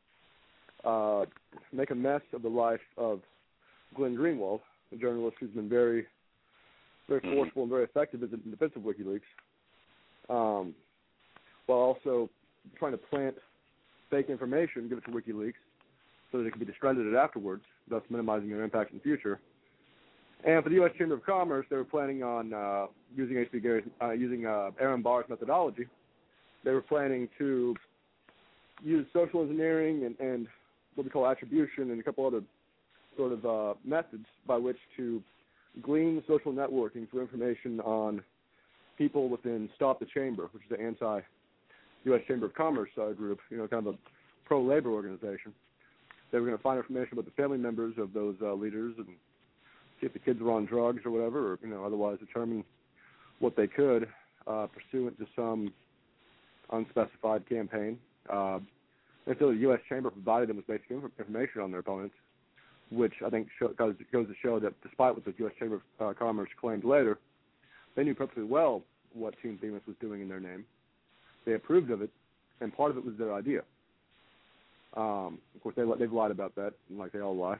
make a mess of the life of Glenn Greenwald, a journalist who's been very, very forceful and very effective in defense of WikiLeaks, while also trying to plant fake information, give it to WikiLeaks, so that it can be discredited afterwards, thus minimizing their impact in the future. And for the U.S. Chamber of Commerce, they were planning on using H.B. Gary's, using Aaron Barr's methodology. They were planning to use social engineering and what we call attribution and a couple other sort of methods by which to glean social networking for information on people within Stop the Chamber, which is the anti-U.S. Chamber of Commerce group, kind of a pro-labor organization. They were going to find information about the family members of those leaders and see if the kids were on drugs or whatever, or otherwise determine what they could pursuant to some unspecified campaign. And so the U.S. Chamber provided them with basic information on their opponents, which I think goes to show that despite what the U.S. Chamber of Commerce claimed later, they knew perfectly well what Team Themis was doing in their name. They approved of it, and part of it was their idea. Of course, they've lied about that, like they all lie.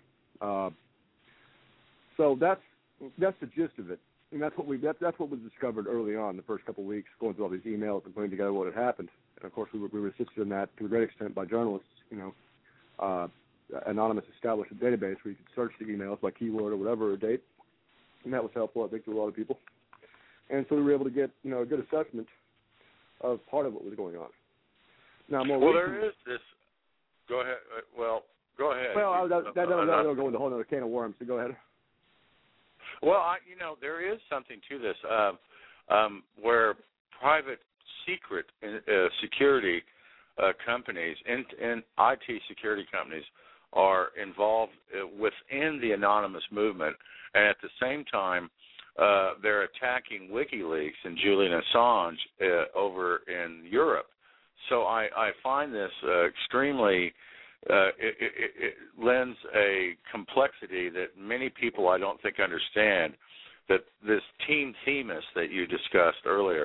So that's the gist of it, and that's what was discovered early on, the first couple of weeks, going through all these emails and putting together what had happened. And of course, we were assisted in that to a great extent by journalists. Anonymous established a database where you could search the emails by keyword or whatever, or date, and that was helpful, I think, to a lot of people. And so we were able to get a good assessment of part of what was going on. Now, there is this. Go ahead. Go ahead. Well, that'll go into a whole other can of worms. So go ahead. Well, there is something to this where private secret security companies and IT security companies are involved within the anonymous movement, and at the same time, they're attacking WikiLeaks and Julian Assange over in Europe. So I find this extremely, it lends a complexity that many people I don't think understand, that this Team Themis that you discussed earlier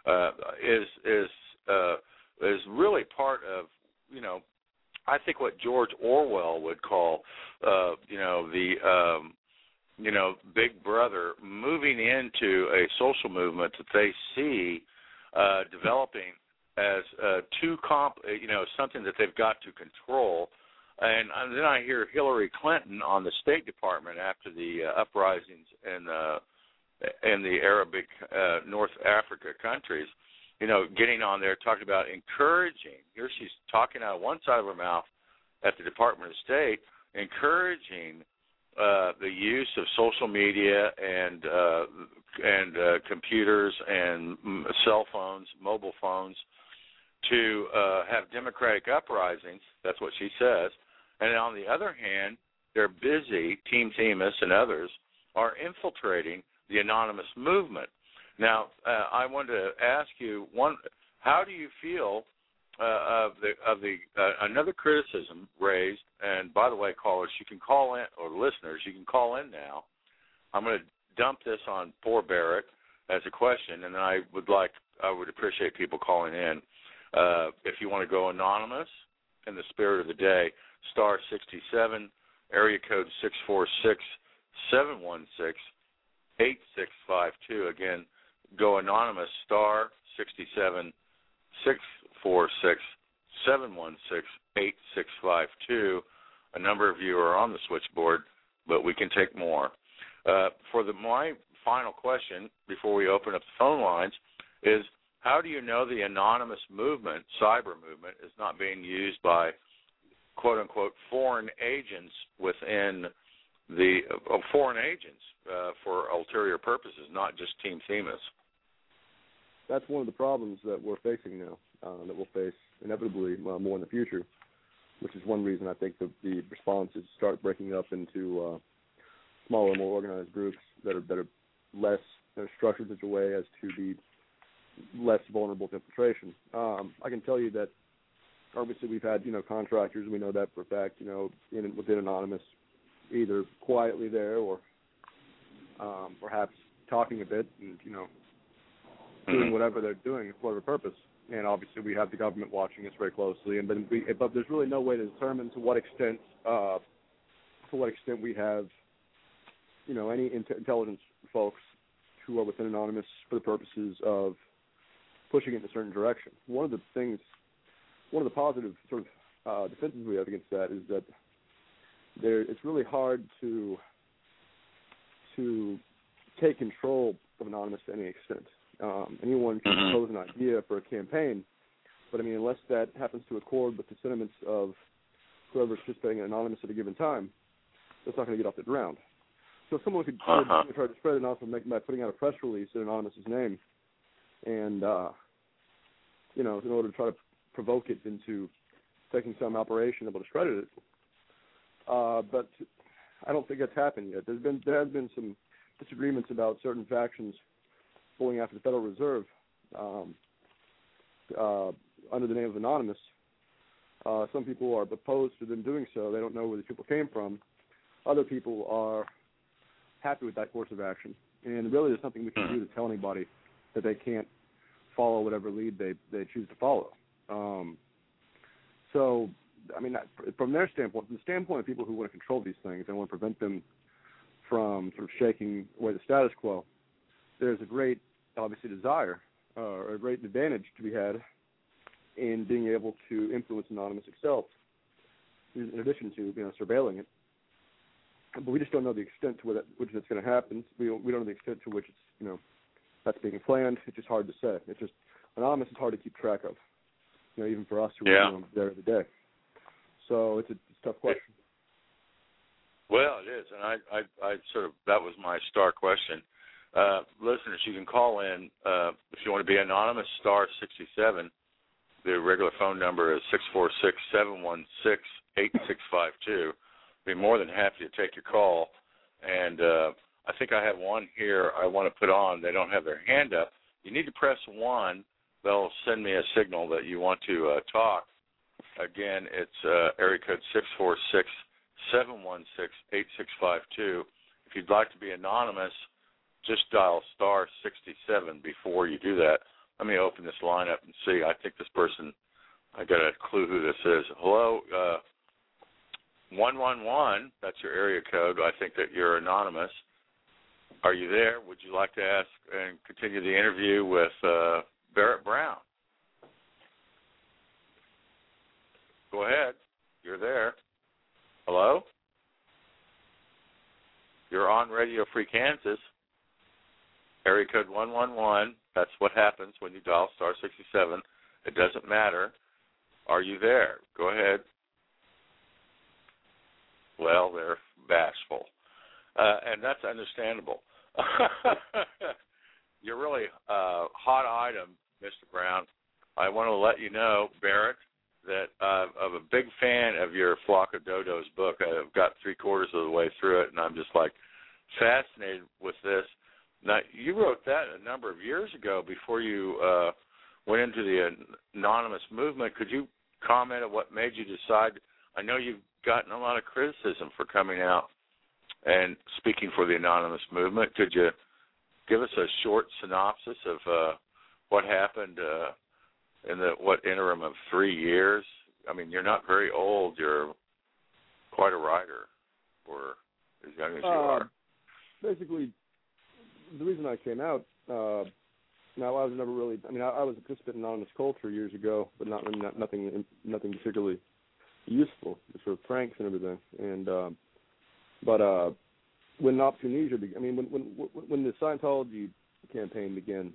is really part of, I think what George Orwell would call, Big Brother moving into a social movement that they see developing as something that they've got to control. And then I hear Hillary Clinton on the State Department after the uprisings in the Arabic North Africa countries, getting on there talking about encouraging. Here she's talking out of one side of her mouth at the Department of State, encouraging the use of social media and computers and cell phones, mobile phones, to have democratic uprisings. That's what she says. And on the other hand, they're busy, Team Themis and others, are infiltrating the anonymous movement. Now, I wanted to ask you, how do you feel of another criticism raised? And by the way, callers, you can call in, or listeners, you can call in now. I'm going to dump this on poor Barrett as a question, and I would appreciate people calling in. If you want to go anonymous in the spirit of the day, star 67, area code 646-716-8652. Again, go anonymous, star 67, 646-716-8652. A number of you are on the switchboard, but we can take more. My final question before we open up the phone lines is, how do you know the anonymous movement, cyber movement, is not being used by, quote-unquote, foreign agents within the foreign agents for ulterior purposes, not just Team Themis? That's one of the problems that we're facing now, that we'll face inevitably more in the future, which is one reason I think the response is start breaking up into smaller, more organized groups that are less structured in such a way as to be less vulnerable to infiltration. I can tell you that obviously we've had contractors, we know that for a fact, within Anonymous, either quietly there or perhaps talking a bit and doing whatever they're doing for whatever purpose. And obviously we have the government watching us very closely, but there's really no way to determine to what extent we have any intelligence folks who are within Anonymous for the purposes of pushing it in a certain direction. One of the positive sort of defenses we have against that is that it's really hard to take control of Anonymous to any extent. Anyone can propose an idea for a campaign, but unless that happens to accord with the sentiments of whoever's participating in Anonymous at a given time, that's not going to get off the ground. So if someone could try to spread it off by putting out a press release in Anonymous's name, and in order to try to provoke it into taking some operation able to discredit it. But I don't think that's happened yet. There has been some disagreements about certain factions going after the Federal Reserve under the name of Anonymous. Some people are opposed to them doing so. They don't know where these people came from. Other people are happy with that course of action. And really there's nothing we can do to tell anybody that they can't follow whatever lead they choose to follow. So, I mean, from their standpoint, from the standpoint of people who want to control these things and want to prevent them from sort of shaking away the status quo, there's a great, obviously, desire or a great advantage to be had in being able to influence Anonymous itself, in addition to surveilling it. But we just don't know the extent to which that's going to happen. We don't know the extent to which it's that's being planned. It's just hard to say. It's just Anonymous is hard to keep track of, even for us who are there every day. So it's a tough question. Well, it is, and I sort of that was my star question. Listeners, you can call in if you want to be anonymous, *67. The regular phone number is 646-716-8652. Be more than happy to take your call. And I think I have one here I want to put on. They don't have their hand up. You need to press 1. They'll send me a signal that you want to talk. Again, it's area code 646-716-8652. If you'd like to be anonymous, just dial *67 before you do that. Let me open this line up and see. I think this person, I got a clue who this is. Hello, 111, that's your area code. I think that you're anonymous. Are you there? Would you like to ask and continue the interview with Barrett Brown? Go ahead. You're there. Hello? You're on Radio Free Kansas. Area code 111. That's what happens when you dial *67. It doesn't matter. Are you there? Go ahead. Well, they're bashful. And that's understandable. You're really a hot item, Mr. Brown. I want to let you know, Barrett, that I'm a big fan of your Flock of Dodos book. I've got 3/4 of the way through it, and I'm just fascinated with this. Now, you wrote that a number of years ago before you went into the anonymous movement. Could you comment on what made you decide? I know you've gotten a lot of criticism for coming out and speaking for the anonymous movement. Could you give us a short synopsis of what happened in the interim of 3 years? I mean, you're not very old. You're quite a writer, or as young as you are. Basically, the reason I came out, now I was never really, I was a participant in anonymous culture years ago, but nothing particularly useful, sort of pranks and everything. And but when Opportunity, when the Scientology campaign began,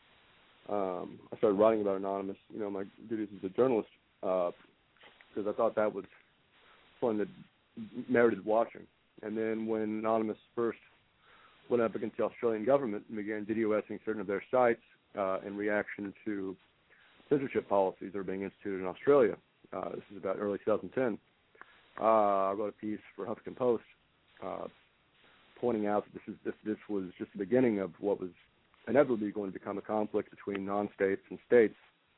I started writing about Anonymous. My duties as a journalist, because I thought that was one that merited watching. And then when Anonymous first went up against the Australian government and began DDoSing certain of their sites in reaction to censorship policies that are being instituted in Australia. This is about early 2010. I wrote a piece for Huffington Post pointing out that this was just the beginning of what was inevitably going to become a conflict between non-states and states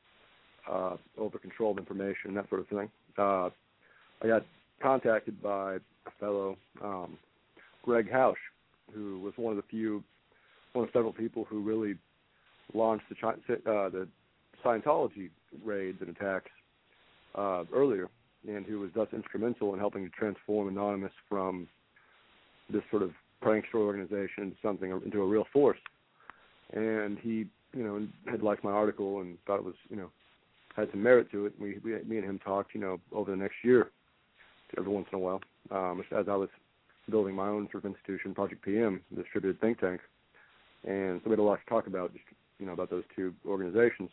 over control of information and that sort of thing. I got contacted by a fellow, Greg Hausch, who was one of several people who really launched the Scientology raids and attacks earlier, and who was thus instrumental in helping to transform Anonymous from this sort of prankster organization into a real force. And he, had liked my article and thought it was, had some merit to it. Me and him talked, over the next year, every once in a while, as I was building my own sort of institution, Project PM, the distributed think tank. And so we had a lot to talk about, just, about those two organizations.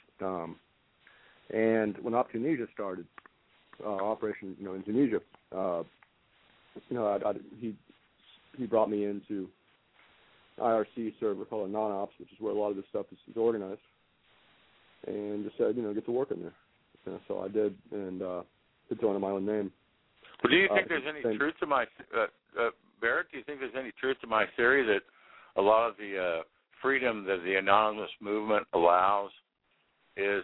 And when Optunisia started, Operation, in Tunisia, he brought me into IRC server called Non-Ops, which is where a lot of this stuff is organized. and just said, get to work in there. So I did, and did so under my own name. Well, do you think there's any truth to my Barrett? Do you think there's any truth to my theory that a lot of the freedom that the anonymous movement allows is,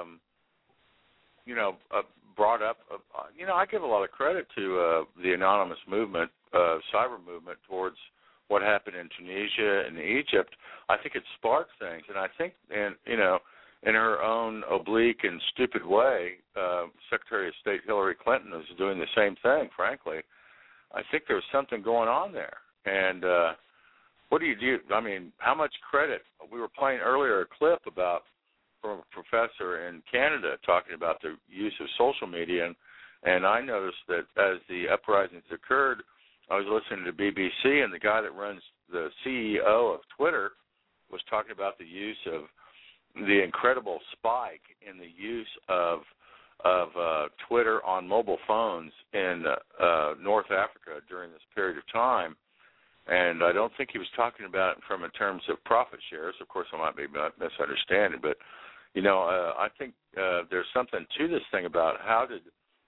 brought up? I give a lot of credit to the anonymous movement, cyber movement, towards what happened in Tunisia and Egypt. I think it sparked things, and I think, in her own oblique and stupid way, Secretary of State Hillary Clinton is doing the same thing, frankly. I think there's something going on there. And what do you do? I mean, how much credit? We were playing earlier a clip from a professor in Canada talking about the use of social media, and I noticed that as the uprisings occurred, I was listening to BBC, and the guy that runs the CEO of Twitter was talking about the use of the incredible spike in the use of Twitter on mobile phones in North Africa during this period of time. And I don't think he was talking about it from in terms of profit shares. Of course, I might be misunderstanding, but I think there's something to this thing about how did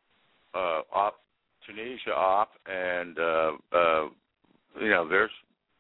Tunisia op, and there's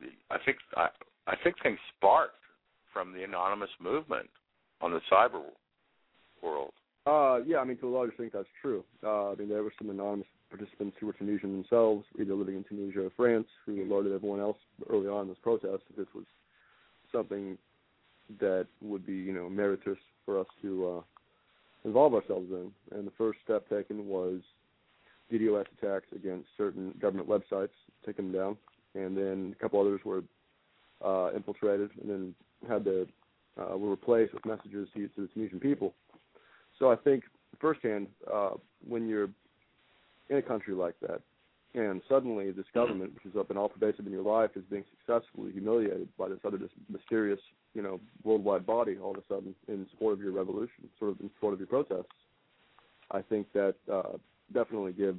I think things sparked from the anonymous movement on the cyber world. Yeah, I mean, to a large extent that's true. There were some anonymous participants who were Tunisian themselves, either living in Tunisia or France, who alerted everyone else early on in this protest that this was something that would be, meritorious for us to involve ourselves in. And the first step taken was DDoS attacks against certain government websites, taking them down, and then a couple others were infiltrated, and then were replaced with messages to the Tunisian people. So I think firsthand, when you're in a country like that, and suddenly this government, which has been all pervasive in your life, is being successfully humiliated by this other mysterious, worldwide body all of a sudden in support of your revolution, sort of in support of your protests, I think that definitely gives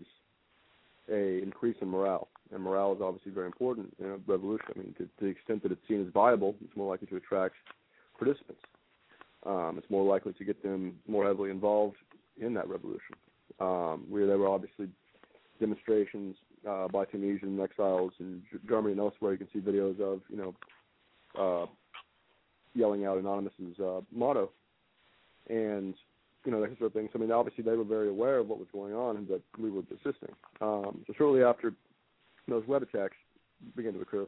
a increase in morale. And morale is obviously very important in a revolution. I mean, to the extent that it's seen as viable, it's more likely to attract participants. It's more likely to get them more heavily involved in that revolution. Where there were obviously demonstrations by Tunisian exiles in Germany and elsewhere. You can see videos of, yelling out Anonymous's motto. And, that sort of thing. So, I mean, obviously they were very aware of what was going on and that we were assisting. So shortly after those web attacks began to occur,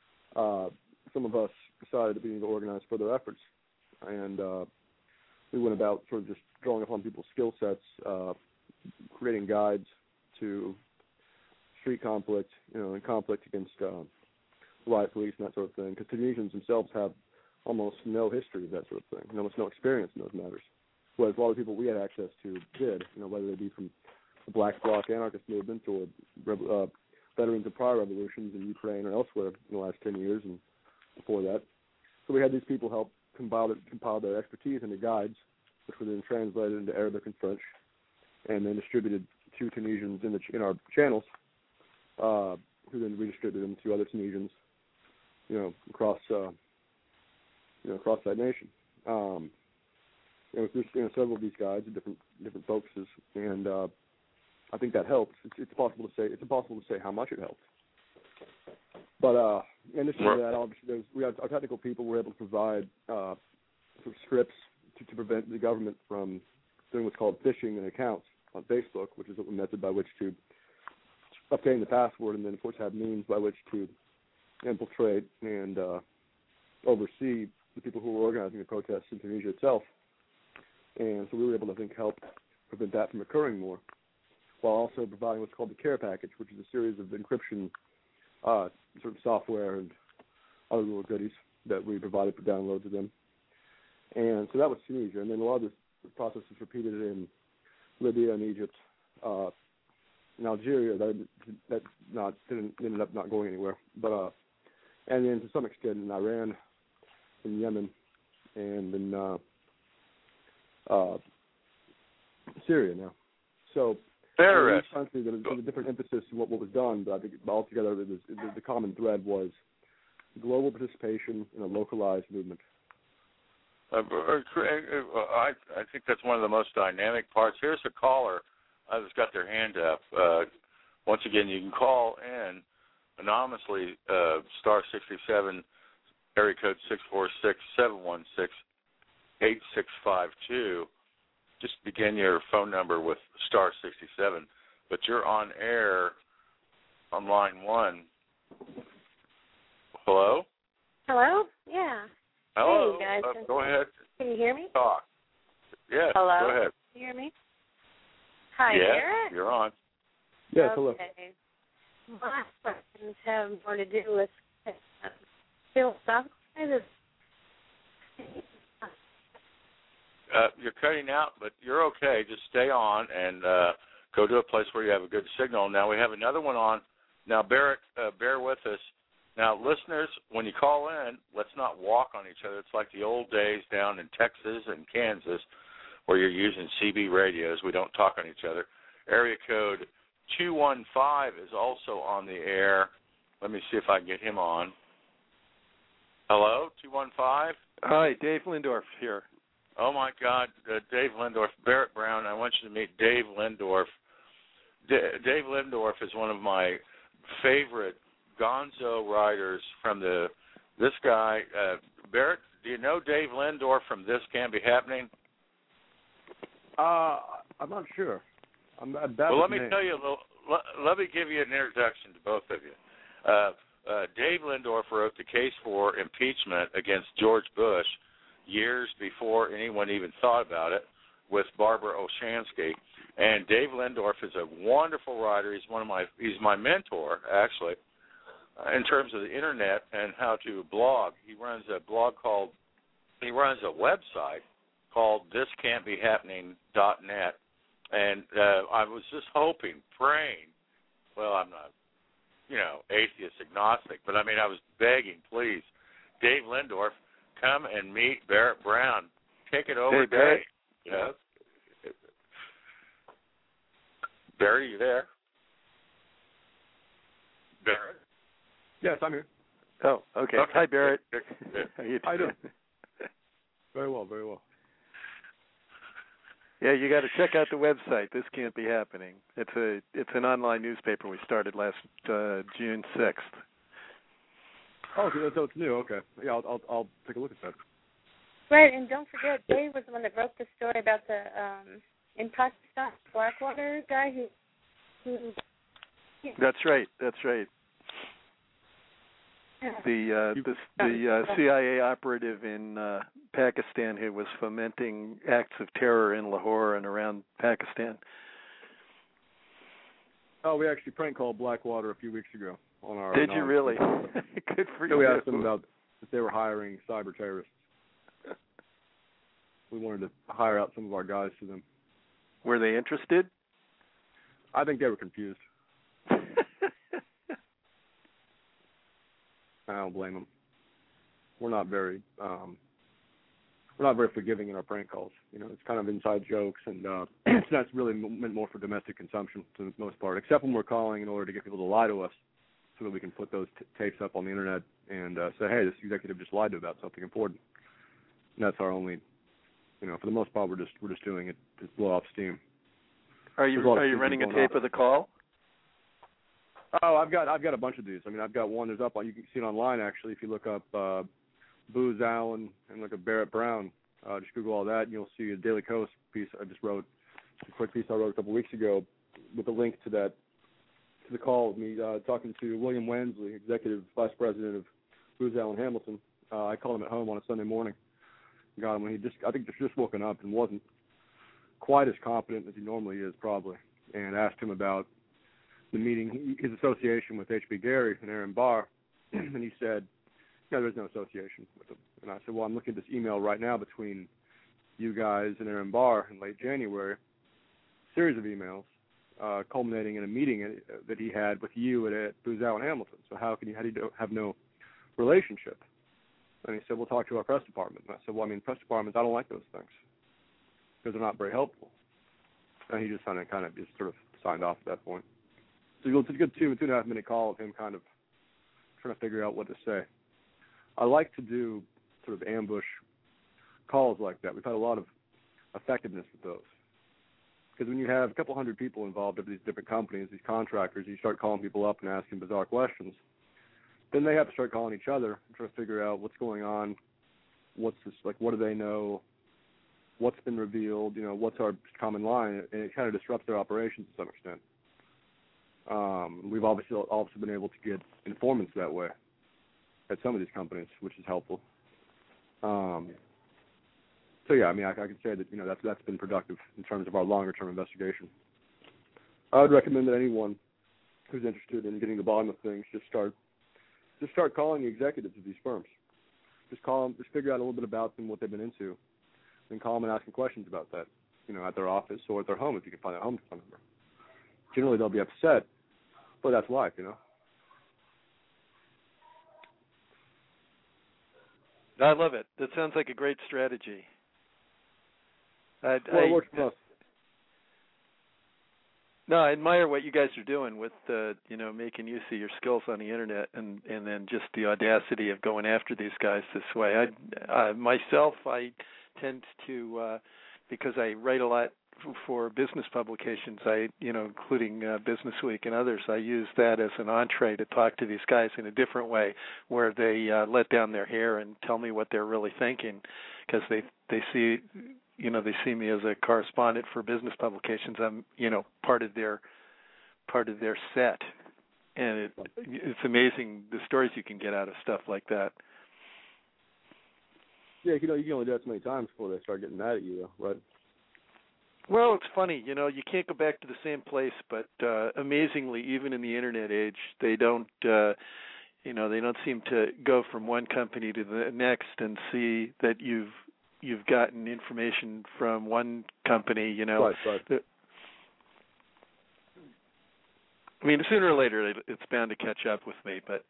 some of us decided that we needed to organize further efforts. And we went about sort of just drawing upon people's skill sets, creating guides to street conflict, and conflict against riot police and that sort of thing. Because Tunisians themselves have almost no history of that sort of thing, and almost no experience in those matters. Whereas a lot of people we had access to did, whether they be from the Black Bloc anarchist movement or veterans of prior revolutions in Ukraine or elsewhere in the last 10 years and before that. So we had these people help compile their expertise into guides, which were then translated into Arabic and French, and then distributed to Tunisians in our channels, who then redistributed them to other Tunisians, across that nation. There's several of these guides and different focuses, and I think that helps. It's impossible to say how much it helped. But in addition to that, obviously, our technical people were able to provide sort of scripts to prevent the government from doing what's called phishing in accounts on Facebook, which is a method by which to obtain the password and then, of course, have means by which to infiltrate and oversee the people who were organizing the protests in Tunisia itself. And so we were able to, I think, help prevent that from occurring more, while also providing what's called the care package, which is a series of encryption sort of software and other little goodies that we provided for download to them. And so that was Tunisia. And then a lot of this process was repeated in Libya and Egypt. In Algeria, that ended up not going anywhere. But and then to some extent in Iran, in Yemen, and in Syria now. So in each country there was a different emphasis in what was done, but I think altogether the common thread was global participation in a localized movement. I think that's one of the most dynamic parts. Here's a caller that's got their hand up. Once again, you can call in anonymously, star 67, area code 646-716-8652. Just begin your phone number with star 67. But you're on air on line 1. Hello? Hello? Yeah. Hello. Hey, you guys. Go ahead. Can you hear me? Talk. Yes. Hello? Go ahead. Can you hear me? Hi, yes, Garrett? You're on. Yes, hello. Okay. My questions have more to do with philosophical. You're cutting out, but you're okay. Just stay on and go to a place where you have a good signal. Now, we have another one on. Now, Barrett, bear with us. Now, listeners, when you call in, let's not walk on each other. It's like the old days down in Texas and Kansas where you're using CB radios. We don't talk on each other. Area code 215 is also on the air. Let me see if I can get him on. Hello, 215? Hi, Dave Lindorf here. Oh, my God, Dave Lindorf. Barrett Brown, I want you to meet Dave Lindorf. Dave Lindorf is one of my favorite gonzo writers from this guy. Barrett, do you know Dave Lindorf from This Can't Be Happening? I'm not sure. Well, let me tell you a little. Let me give you an introduction to both of you. Dave Lindorf wrote the case for impeachment against George Bush years before anyone even thought about it with Barbara Olshansky. And Dave Lindorf is a wonderful writer. He's my mentor, actually, in terms of the internet and how to blog. He runs a website called thiscan'tbehappening.net. And I was just hoping, praying, well, I'm not, atheist, agnostic, but I was begging, please, Dave Lindorf, come and meet Barrett Brown. Take it over, hey, Barrett. Dave. Yeah. Barry, you there? Barrett? Yes, I'm here. Oh, okay. Hi, Barrett. How you doing? Very well, very well. Yeah, you got to check out the website. This Can't Be Happening. It's an online newspaper we started last June 6th. Oh, so it's new. Okay. Yeah, I'll take a look at that. Right, and don't forget, Dave was the one that wrote the story about the in Pakistan Blackwater guy who. That's right. The CIA operative in Pakistan who was fomenting acts of terror in Lahore and around Pakistan. Oh, we actually prank called Blackwater a few weeks ago on our. Did you really? Good for you. We asked them about if they were hiring cyber terrorists. We wanted to hire out some of our guys to them. Were they interested? I think they were confused. I don't blame them. We're not very forgiving in our prank calls. It's kind of inside jokes, and that's really meant more for domestic consumption for the most part, except when we're calling in order to get people to lie to us so that we can put those tapes up on the internet and say, hey, this executive just lied to about something important. And that's our only, for the most part, we're just doing it to blow off steam. Are you running a tape of the call? Oh, I've got a bunch of these. I've got one. There's up on. You can see it online actually. If you look up Booz Allen and look at Barrett Brown, just Google all that, and you'll see a Daily Kos piece I just wrote. A quick piece I wrote a couple weeks ago with a link to that, to the call with me talking to William Wansley, executive vice president of Booz Allen Hamilton. I called him at home on a Sunday morning. Got him when he just woken up and wasn't quite as competent as he normally is probably, and asked him about the meeting, his association with H.B. Gary and Aaron Barr, and he said, no, there's no association with them. And I said, well, I'm looking at this email right now between you guys and Aaron Barr in late January, series of emails culminating in a meeting that he had with you at Booz Allen Hamilton. So how do you have no relationship? And he said, we'll talk to our press department. And I said, well, press departments, I don't like those things because they're not very helpful. And he just kind of just sort of signed off at that point. So it's a good 2.5 minute call of him kind of trying to figure out what to say. I like to do sort of ambush calls like that. We've had a lot of effectiveness with those. Because when you have a couple hundred people involved of these different companies, these contractors, you start calling people up and asking bizarre questions. Then they have to start calling each other and try to figure out what's going on, what's this, like, what do they know, what's been revealed, what's our common line, and it kind of disrupts their operations to some extent. We've obviously also been able to get informants that way at some of these companies, which is helpful. So yeah, I mean, I can say that that's been productive in terms of our longer-term investigation. I would recommend that anyone who's interested in getting to the bottom of things just start calling the executives of these firms. Just call them, just figure out a little bit about them, what they've been into, and call them and ask them questions about that, at their office or at their home if you can find their home phone number. Generally, they'll be upset, but that's life, I love it. That sounds like a great strategy. It works for us. No, I admire what you guys are doing with making use of your skills on the internet, and then just the audacity of going after these guys this way. Myself, I tend to because I write a lot for business publications, including Business Week and others, I use that as an entree to talk to these guys in a different way, where they let down their hair and tell me what they're really thinking, because they see. They see me as a correspondent for business publications. I'm, part of their set, and it's amazing the stories you can get out of stuff like that. Yeah, you can only do that so many times before they start getting mad at you, though, right? Well, it's funny, you can't go back to the same place, but amazingly, even in the internet age, they don't, they don't seem to go from one company to the next and see that you've gotten information from one company, Right. I mean, sooner or later it's bound to catch up with me, but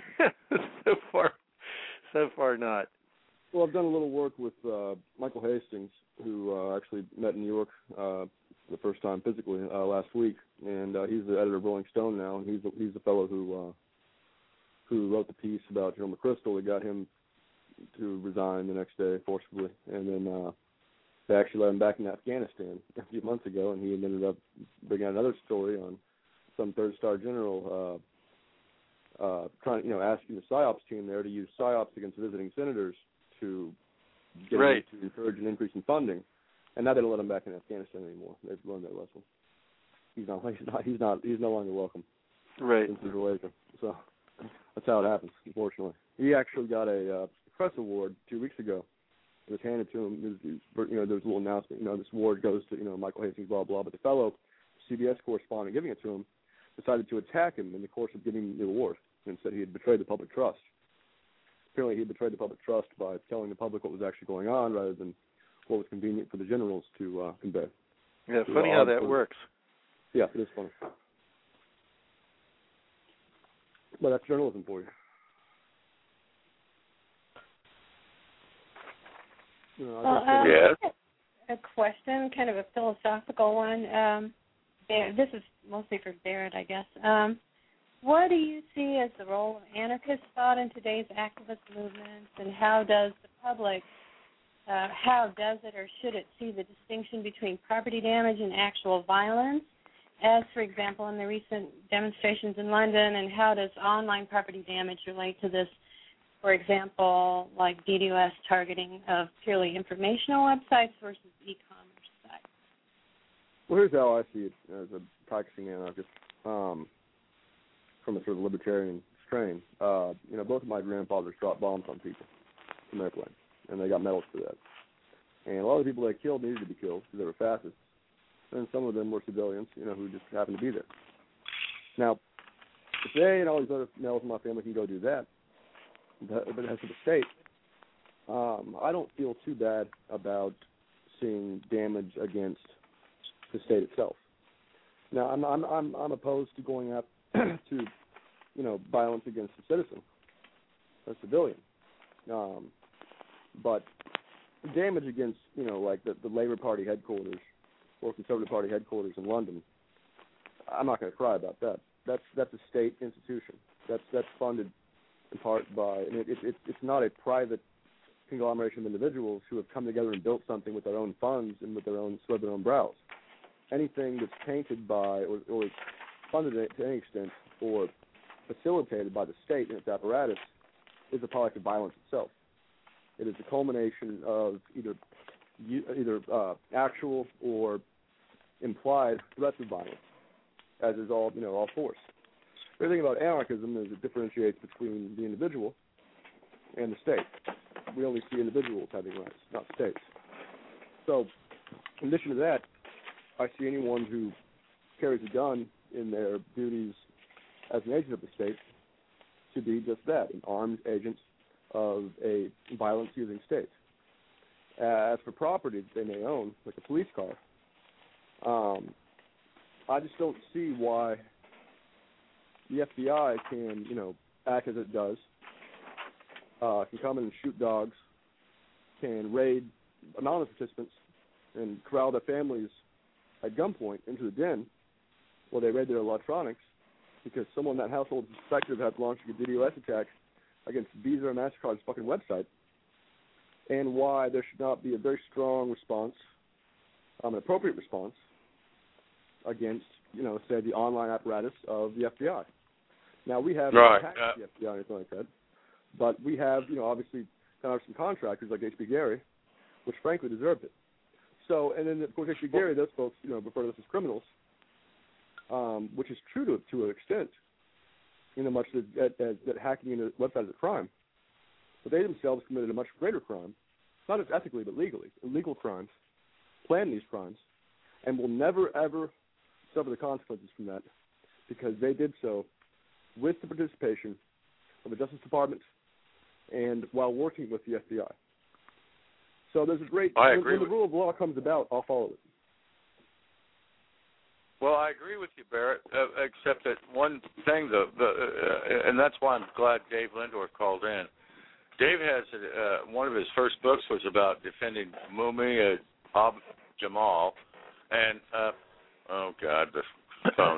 so far not. Well, I've done a little work with Michael Hastings, who actually met in New York for the first time physically last week, and he's the editor of Rolling Stone now, and he's the fellow who wrote the piece about Joe McChrystal that got him to resign the next day forcibly, and then they actually let him back in Afghanistan a few months ago, and he ended up bringing out another story on some third-star general asking the PSYOPs team there to use PSYOPs against visiting senators to get them to encourage an increase in funding, and now they don't let him back in Afghanistan anymore. They've learned their lesson. He's no longer welcome. Right. Into Malaysia. So that's how it happens, unfortunately. He actually got a press award 2 weeks ago. It was handed to him. There was a little announcement. This award goes to Michael Hastings, blah blah. But the fellow CBS correspondent giving it to him decided to attack him in the course of giving him the award, and said he had betrayed the public trust. Apparently, he betrayed the public trust by telling the public what was actually going on rather than what was convenient for the generals to convey. Yeah, funny how that works. Yeah, it is funny. Well, that's journalism for you. I have a question, kind of a philosophical one. This is mostly for Barrett, I guess. What do you see as the role of anarchist thought in today's activist movements, and how does the public, or should it see the distinction between property damage and actual violence, as, for example, in the recent demonstrations in London, and how does online property damage relate to this, for example, like DDoS targeting of purely informational websites versus e-commerce sites? Well, here's how I see it as a practicing anarchist. From a sort of libertarian strain. Both of my grandfathers dropped bombs on people from airplanes, and they got medals for that. And a lot of the people they killed needed to be killed because they were fascists, and some of them were civilians, who just happened to be there. Now, if they and all these other males in my family can go do that, but as for the state, I don't feel too bad about seeing damage against the state itself. Now, I'm opposed to going up to, violence against a citizen, a civilian. But damage against, like the Labour Party headquarters or Conservative Party headquarters in London, I'm not going to cry about that. That's a state institution. That's funded in part by. It's not a private conglomeration of individuals who have come together and built something with their own funds and with their own sweat of their own brows. Anything that's tainted by or funded to any extent or facilitated by the state and its apparatus is a product of violence itself. It is the culmination of either actual or implied threats of violence, as is all force. The thing about anarchism is it differentiates between the individual and the state. We only see individuals having rights, not states. So, in addition to that, I see anyone who carries a gun in their duties as an agent of the state to be just that, an armed agent of a violence-using state. As for property that they may own, like a police car, I just don't see why the FBI can, act as it does, can come in and shoot dogs, can raid anonymous participants and corral their families at gunpoint into the den while they raid their electronics because someone in that household is suspected of launching a DDoS attack against Visa or MasterCard's fucking website, and why there should not be a very strong response, an appropriate response against, say, the online apparatus of the FBI. Now, we have not attacked the FBI or anything like that, but we have, obviously kind of some contractors like H.B. Gary, which frankly deserved it. So, and then, of course, H.B. Gary, those folks, refer to us as criminals, which is true to an extent, much that hacking into websites is a crime. But they themselves committed a much greater crime, not just ethically, but legally, illegal crimes, planned these crimes, and will never, ever suffer the consequences from that because they did so with the participation of the Justice Department and while working with the FBI. So there's a great, when the rule of law comes about, I'll follow it. Well, I agree with you, Barrett, except that one thing, and that's why I'm glad Dave Lindorf called in. Dave has one of his first books was about defending Mumia Abu-Jamal, and oh God, the phone,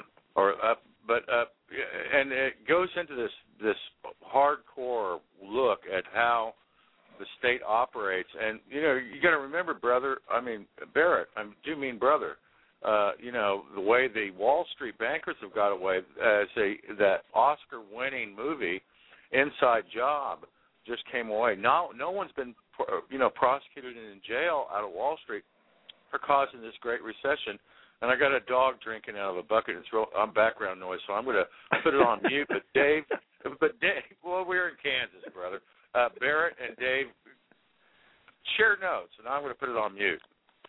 and it goes into this hardcore look at how the state operates, and you got to remember, Barrett, I do mean brother. The way the Wall Street bankers have got away as that Oscar-winning movie, Inside Job, just came away. No one's been, prosecuted and in jail out of Wall Street for causing this great recession. And I got a dog drinking out of a bucket. It's background noise, so I'm going to put it on mute. But Dave, well, we're in Kansas, brother. Barrett and Dave share notes, and I'm going to put it on mute.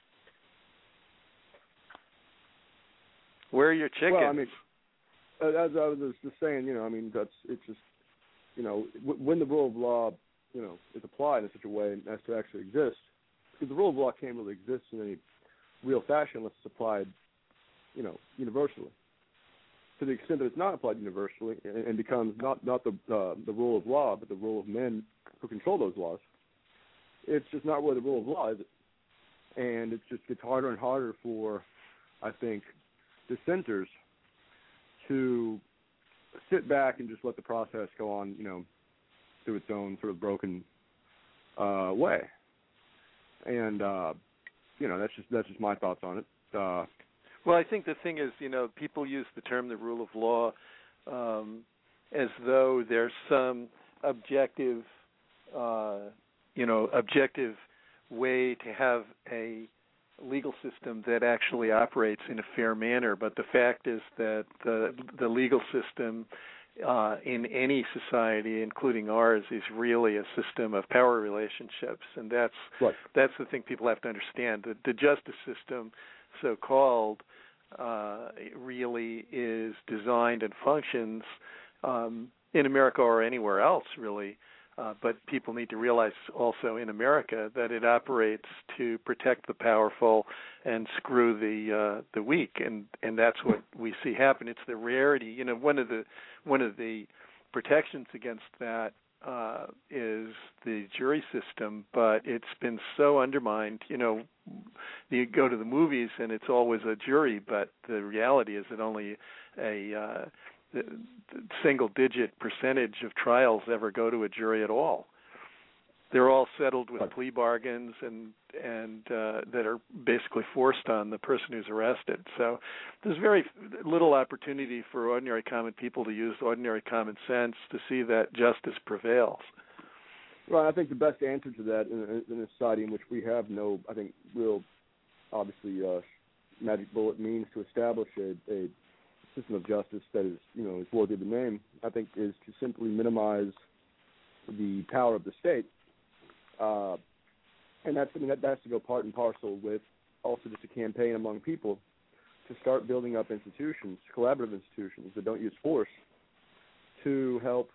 Where are your chickens? Well, as I was just saying, it's just, when the rule of law, is applied in such a way as to actually exist, because the rule of law can't really exist in any real fashion unless it's applied, universally. To the extent that it's not applied universally and becomes not the rule of law, but the rule of men who control those laws, it's just not really the rule of law, is it? And it just gets harder and harder for, I think, dissenters to sit back and just let the process go on, through its own sort of broken way. And that's just my thoughts on it. Well, I think the thing is, people use the term the rule of law as though there's some objective way to have a legal system that actually operates in a fair manner. But the fact is that the legal system in any society, including ours, is really a system of power relationships, and that's the thing people have to understand. The justice system, so-called, really is designed and functions in America or anywhere else, really. But people need to realize also in America that it operates to protect the powerful and screw the weak, and that's what we see happen. It's the rarity. One of the protections against that is the jury system, but it's been so undermined. You go to the movies and it's always a jury, but the reality is that only a single-digit percentage of trials ever go to a jury at all. they're all settled with plea bargains and that are basically forced on the person who's arrested. So there's very little opportunity for ordinary common people to use ordinary common sense to see that justice prevails. Right. I think the best answer to that in a society in which we have no, I think, real, obviously, magic bullet means to establish a system of justice that is, is worthy of the name, I think, is to simply minimize the power of the state. And that has to go part and parcel with also just a campaign among people to start building up institutions, collaborative institutions that don't use force to help,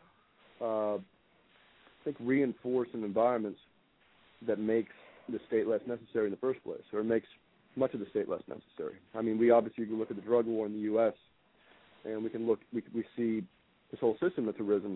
reinforce an environment that makes the state less necessary in the first place, or makes much of the state less necessary. I mean, we obviously can look at the drug war in the U.S., and we see this whole system that's arisen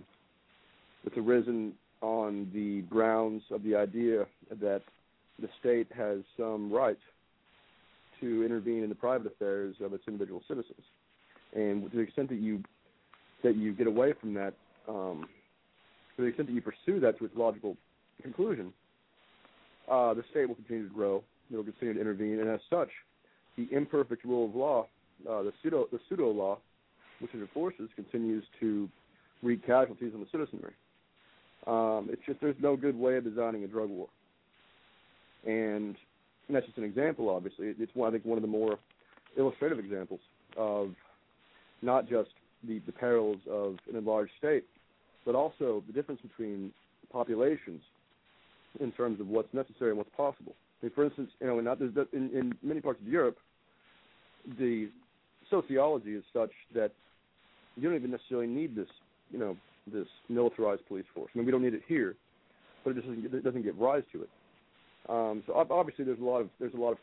on the grounds of the idea that the state has some right to intervene in the private affairs of its individual citizens. And to the extent that you get away from that, to the extent that you pursue that to its logical conclusion, the state will continue to grow. It will continue to intervene, and as such, the imperfect rule of law, the pseudo law, which it enforces, continues to wreak casualties on the citizenry. It's just there's no good way of designing a drug war, and that's just an example. Obviously, it's I think one of the more illustrative examples of not just the perils of an enlarged state, but also the difference between populations in terms of what's necessary and what's possible. I mean, for instance, in many parts of Europe, the sociology is such that you don't even necessarily need this militarized police force. I mean, we don't need it here, but it doesn't give rise to it. So obviously, there's a lot of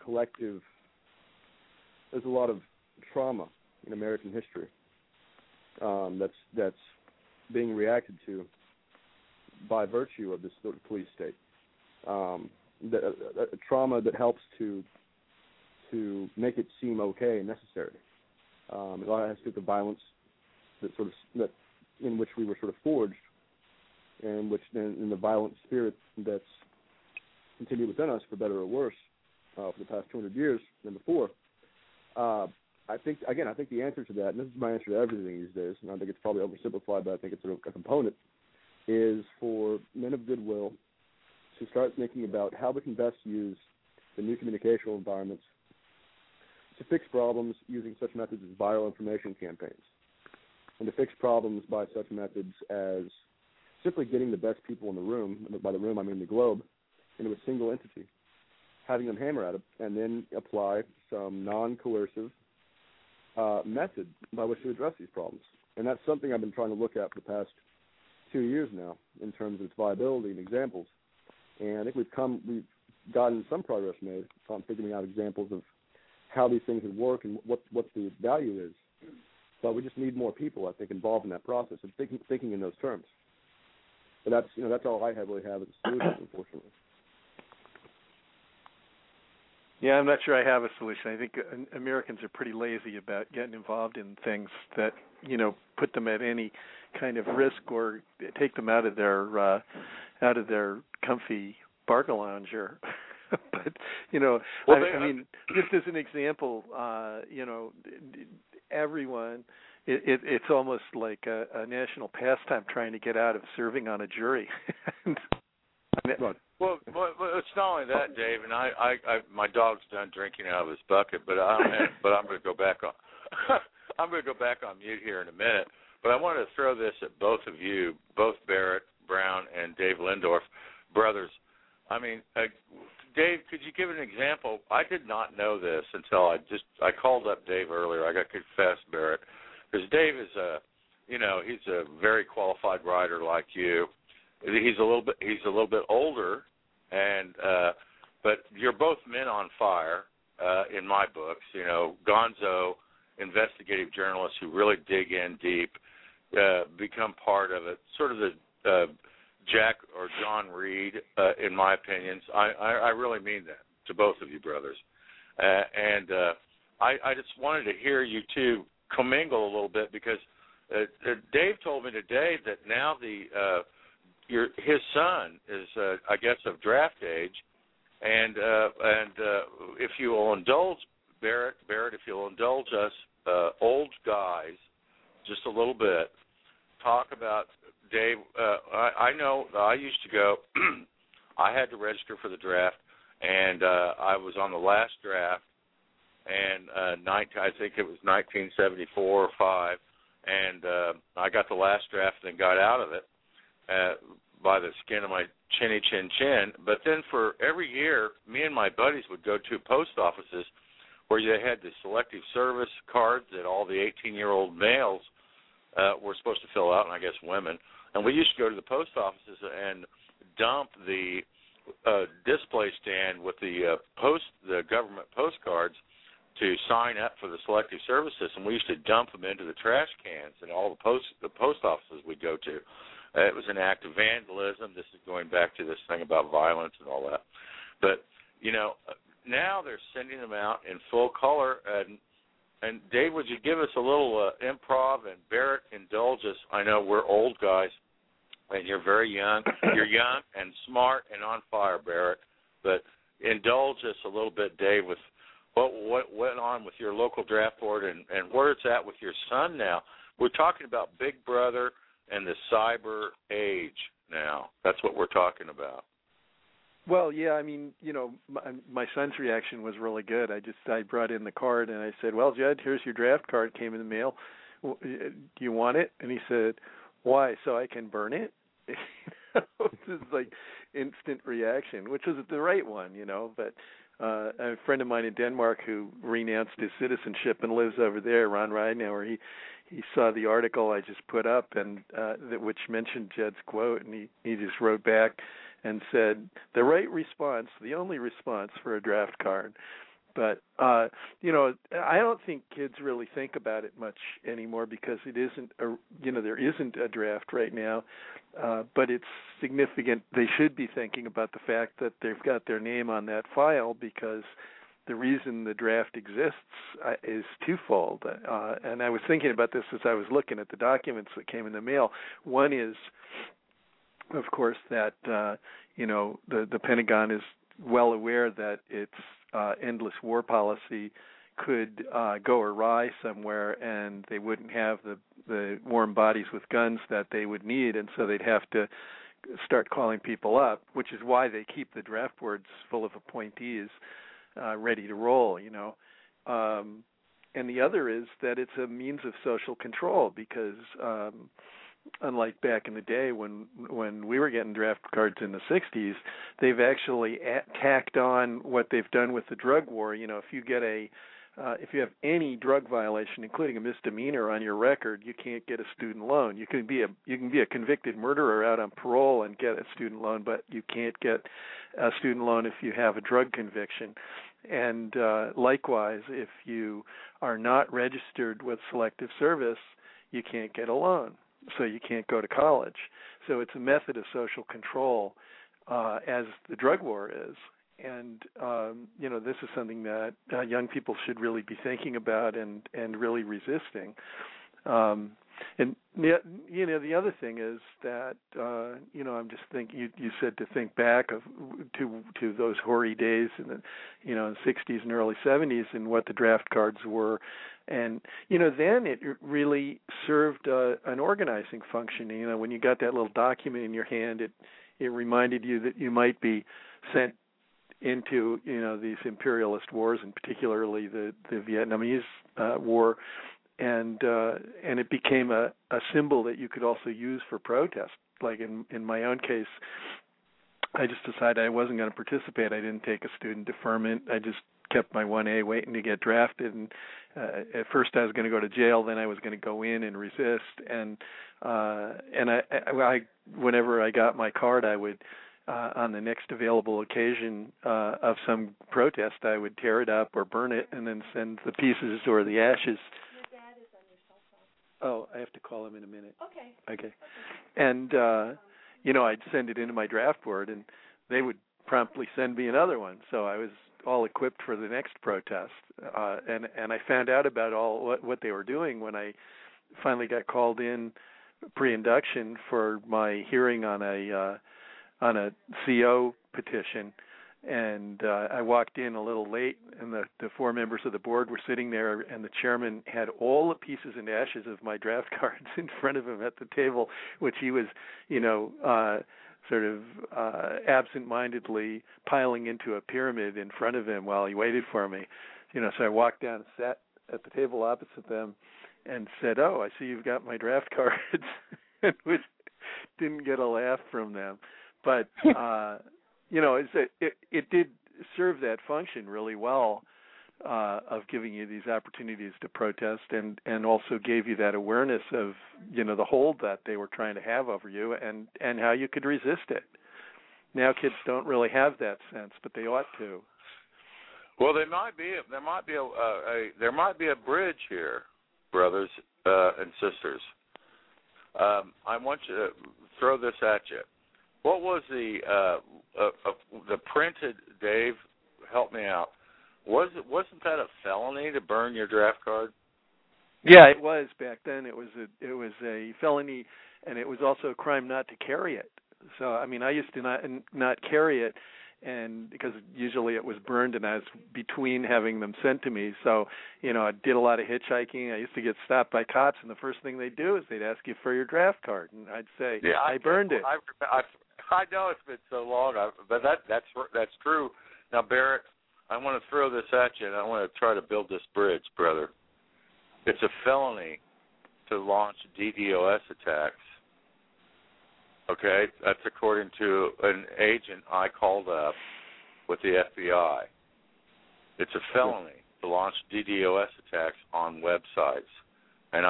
trauma in American history that's being reacted to by virtue of this sort of police state. A trauma that helps to make it seem okay and necessary. A lot has to do with the violence that in which we were sort of forged, and which in the violent spirit that's continued within us, for better or worse, for the past 200 years than before. I think the answer to that, and this is my answer to everything these days, and I think it's probably oversimplified, but I think it's a component, is for men of goodwill to start thinking about how we can best use the new communicational environments to fix problems using such methods as viral information campaigns, and to fix problems by such methods as simply getting the best people in the room, and by the room I mean the globe, into a single entity, having them hammer at it, and then apply some non-coercive method by which to address these problems. And that's something I've been trying to look at for the past 2 years now in terms of its viability and examples. And I think we've gotten some progress made on figuring out examples of how these things would work and what the value is. But we just need more people, I think, involved in that process of thinking in those terms. But that's all I really have as a solution, unfortunately. Yeah, I'm not sure I have a solution. I think Americans are pretty lazy about getting involved in things that, put them at any kind of risk or take them out of their comfy barca lounger. But, I mean, just as an example, everyone, it's almost like a national pastime trying to get out of serving on a jury. Well, it's not only that, Dave, and I my dog's done drinking out of his bucket, but I'm going to go back on. I'm going to go back on mute here in a minute. But I wanted to throw this at both of you, both Barrett Brown and Dave Lindorf, brothers. I mean, Dave, could you give an example? I did not know this until I called up Dave earlier. I got to confess, Barrett, because Dave is he's a very qualified writer like you. He's a little bit older, and but you're both men on fire in my books. Gonzo, investigative journalists who really dig in deep, become part of it. Sort of the Jack or John Reed, in my opinions. I really mean that to both of you, brothers. And I just wanted to hear you two commingle a little bit, because Dave told me today that now his son is, I guess, of draft age, and if you will indulge Barrett, if you'll indulge us old guys just a little bit, talk about Dave. I know I used to go. I had to register for the draft, and I was on the last draft, and I think it was 1974 or 5, and I got the last draft and then got out of it by the skin of my chinny chin. But then for every year, me and my buddies would go to post offices where they had the selective service cards that all the 18-year-old males were supposed to fill out, and I guess women. And we used to go to the post offices and dump the display stand with the government postcards to sign up for the selective service system. We used to dump them into the trash cans in all the post offices we'd go to. It was an act of vandalism. This is going back to this thing about violence and all that. But, now they're sending them out in full color. And Dave, would you give us a little improv? And Barrett, indulge us. I know we're old guys, and you're very young. You're young and smart and on fire, Barrett. But indulge us a little bit, Dave, with what went on with your local draft board and where it's at with your son now. We're talking about Big Brother and the cyber age now. That's what we're talking about. Well, yeah, I mean, my son's reaction was really good. I brought in the card and I said, "Well, Judd, here's your draft card. Came in the mail. Do you want it?" And he said, "Why? So I can burn it?" This is like instant reaction, which was the right one, But a friend of mine in Denmark who renounced his citizenship and lives over there, Ron Ridenour, he saw the article I just put up and which mentioned Judd's quote, and he just wrote back and said, "The right response, the only response for a draft card." But, I don't think kids really think about it much anymore because it isn't, there isn't a draft right now. But it's significant. They should be thinking about the fact that they've got their name on that file because the reason the draft exists is twofold. And I was thinking about this as I was looking at the documents that came in the mail. One is, of course, that, the Pentagon is well aware that its endless war policy could go awry somewhere and they wouldn't have the warm bodies with guns that they would need, and so they'd have to start calling people up, which is why they keep the draft boards full of appointees ready to roll, and the other is that it's a means of social control because unlike back in the day when we were getting draft cards in the 60s, they've actually tacked on what they've done with the drug war. If you get if you have any drug violation, including a misdemeanor on your record, you can't get a student loan. You can be a convicted murderer out on parole and get a student loan, but you can't get a student loan if you have a drug conviction. And likewise, if you are not registered with Selective Service, you can't get a loan. So you can't go to college. So it's a method of social control, as the drug war is. And, this is something that young people should really be thinking about and really resisting. And, the other thing is that, I'm just thinking, you said to think back to those hoary days in the, in the 60s and early 70s and what the draft cards were. And, then it really served an organizing function. When you got that little document in your hand, it reminded you that you might be sent into, these imperialist wars, and particularly the Vietnamese war. And it became a symbol that you could also use for protest. Like in my own case, I just decided I wasn't going to participate. I didn't take a student deferment. I just kept my 1A waiting to get drafted. And at first I was going to go to jail. Then I was going to go in and resist. And I whenever I got my card, I would, on the next available occasion of some protest, I would tear it up or burn it and then send the pieces or the ashes. Oh, I have to call him in a minute. Okay. And, I'd send it into my draft board, and they would promptly send me another one. So I was all equipped for the next protest. And I found out about what they were doing when I finally got called in pre-induction for my hearing on a CO petition, and I walked in a little late, and the four members of the board were sitting there, and the chairman had all the pieces and ashes of my draft cards in front of him at the table, which he was, sort of absent-mindedly piling into a pyramid in front of him while he waited for me. So I walked down and sat at the table opposite them and said, "Oh, I see you've got my draft cards," which didn't get a laugh from them. But, it did serve that function really well of giving you these opportunities to protest and also gave you that awareness of, the hold that they were trying to have over you and how you could resist it. Now kids don't really have that sense, but they ought to. Well, there might be a bridge here, brothers and sisters. I want you to throw this at you. What was the printed? Dave, help me out. Wasn't that a felony to burn your draft card? Yeah, it was back then. It was a felony, and it was also a crime not to carry it. So I used to not carry it, and because usually it was burned, and I was between having them sent to me. So I did a lot of hitchhiking. I used to get stopped by cops, and the first thing they'd do is they'd ask you for your draft card, and I'd say, "Yeah, I burned it." I know it's been so long, but that's true. Now, Barrett, I want to throw this at you, and I want to try to build this bridge, brother. It's a felony to launch DDoS attacks. Okay? That's according to an agent I called up with the FBI. It's a felony to launch DDoS attacks on websites. And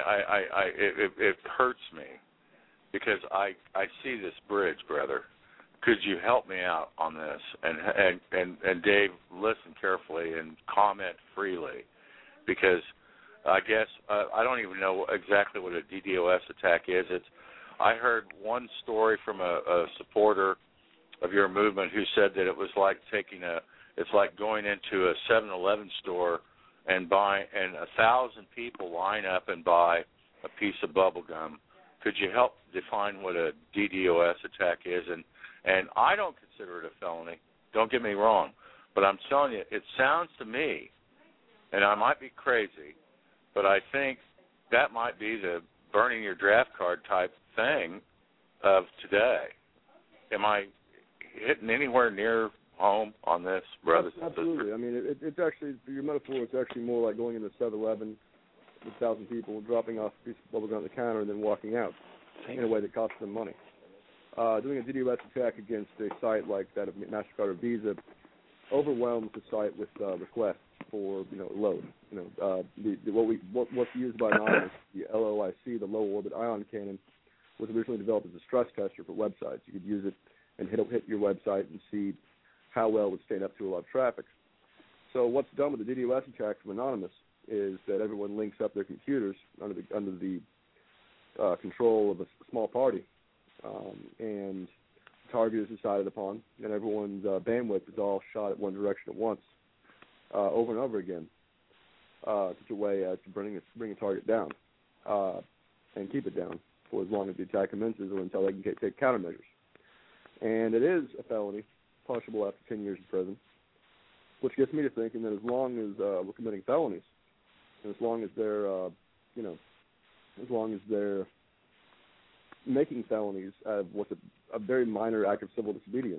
it hurts me because I see this bridge, brother. Could you help me out on this? And Dave, listen carefully and comment freely, because I guess I don't even know exactly what a DDoS attack is. I heard one story from a supporter of your movement who said that it was like it's like going into a 7-Eleven store and 1,000 people line up and buy a piece of bubble gum. Could you help define what a DDoS attack is? And I don't consider it a felony. Don't get me wrong. But I'm telling you, it sounds to me, and I might be crazy, but I think that might be the burning your draft card type thing of today. Am I hitting anywhere near home on this, brothers and sisters? Absolutely. It's actually, your metaphor, it's actually more like going into 7-Eleven with 1,000 people, dropping off a piece of bubble gum on the counter, and then walking out in a way that costs them money. Doing a DDoS attack against a site like that of MasterCard or Visa overwhelms the site with requests for load. What's used by Anonymous, the LOIC, the low orbit ion cannon, was originally developed as a stress tester for websites. You could use it and hit your website and see how well it would stand up to a lot of traffic. So what's done with the DDoS attack from Anonymous is that everyone links up their computers under the control of a small party, and the target is decided upon, and everyone's bandwidth is all shot at one direction at once, over and over again, such a way to bring a target down and keep it down for as long as the attack commences or until they can take countermeasures. And it is a felony, punishable after 10 years in prison, which gets me to thinking that as long as we're committing felonies, and as long as they're, as long as they're making felonies out of what's a very minor act of civil disobedience,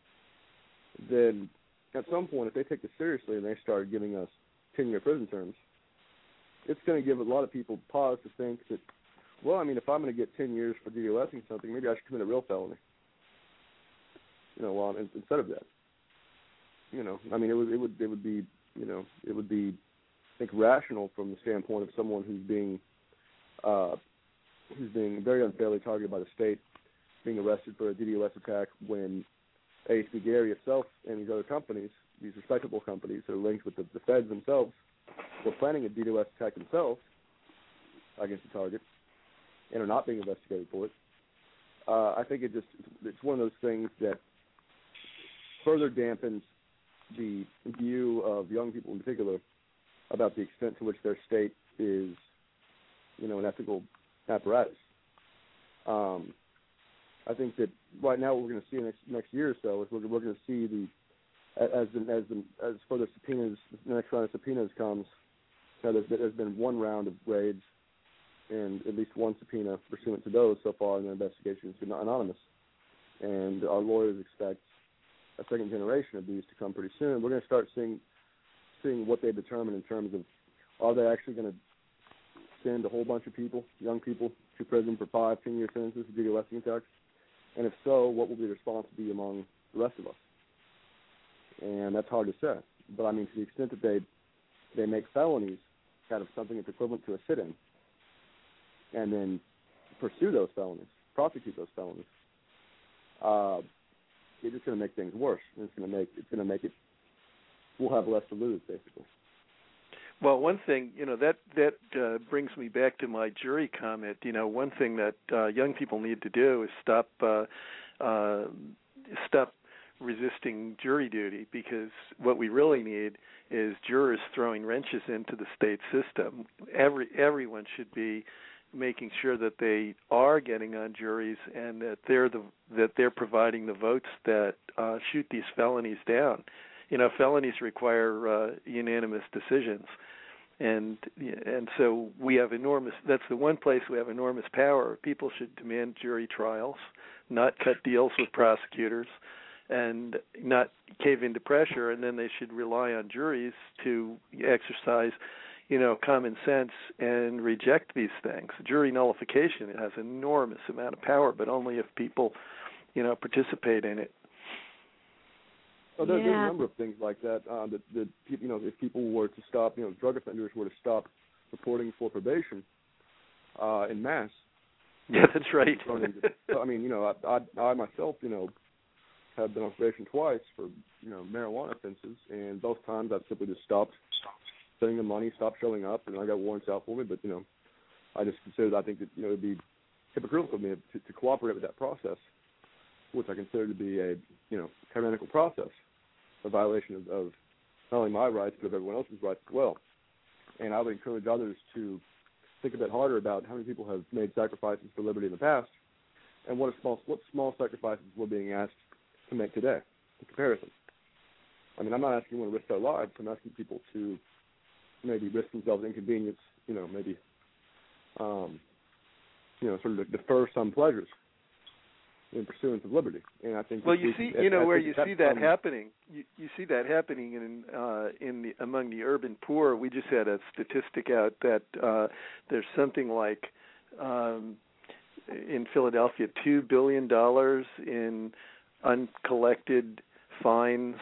then at some point, if they take this seriously and they start giving us 10-year prison terms, it's going to give a lot of people pause to think that, well, if I'm going to get 10 years for DDoSing something, maybe I should commit a real felony. Instead of that. It would be, I think, rational from the standpoint of someone who's being very unfairly targeted by the state, being arrested for a DDoS attack when AHB Gary itself and these other companies, these respectable companies that are linked with the feds themselves, were planning a DDoS attack themselves against the target and are not being investigated for it. I think it's one of those things that further dampens the view of young people in particular about the extent to which their state is, an ethical apparatus. I think that right now what we're going to see next year or so is we're going to see as for the subpoenas, the next round of subpoenas comes. There's been one round of raids and at least one subpoena pursuant to those so far in the investigation has been anonymous. And our lawyers expect a second generation of these to come pretty soon. We're going to start seeing what they determine in terms of, are they actually going to send a whole bunch of people, young people, to prison for 5-10-year sentences to do Lessing attacks? And if so, what will the response be among the rest of us? And that's hard to say. But I mean, to the extent that they make felonies kind of something that's equivalent to a sit-in, and then pursue those felonies, prosecute those felonies, it's just going to make things worse. It's going to make it. We'll have less to lose, basically. Well, one thing, that brings me back to my jury comment. One thing that young people need to do is stop resisting jury duty, because what we really need is jurors throwing wrenches into the state system. Everyone should be making sure that they are getting on juries and that they're providing the votes that shoot these felonies down. Felonies require unanimous decisions, and so we have enormous. That's the one place we have enormous power. People should demand jury trials, not cut deals with prosecutors, and not cave into pressure. And then they should rely on juries to exercise, common sense and reject these things. Jury nullification, it has an enormous amount of power, but only if people, participate in it. Well, there's a number of things like that. That if people were to stop, drug offenders were to stop reporting for probation in mass. Yeah, that's right. I mean, I myself, have been on probation twice for, marijuana offenses, and both times I've simply just stopped sending them money, stopped showing up, and I got warrants out for me. But I just considered, I think that it'd be hypocritical of me to cooperate with that process, which I consider to be a tyrannical process, a violation of not only my rights but of everyone else's rights as well. And I would encourage others to think a bit harder about how many people have made sacrifices for liberty in the past, and what small sacrifices we're being asked to make today in comparison. I mean, I'm not asking anyone to risk their lives. I'm asking people to maybe risk themselves inconvenience, maybe, sort of defer some pleasures in pursuance of liberty. And I think, well, you see, where you see that happening. You see that happening among the urban poor. We just had a statistic out that there's something like in Philadelphia $2 billion in uncollected fines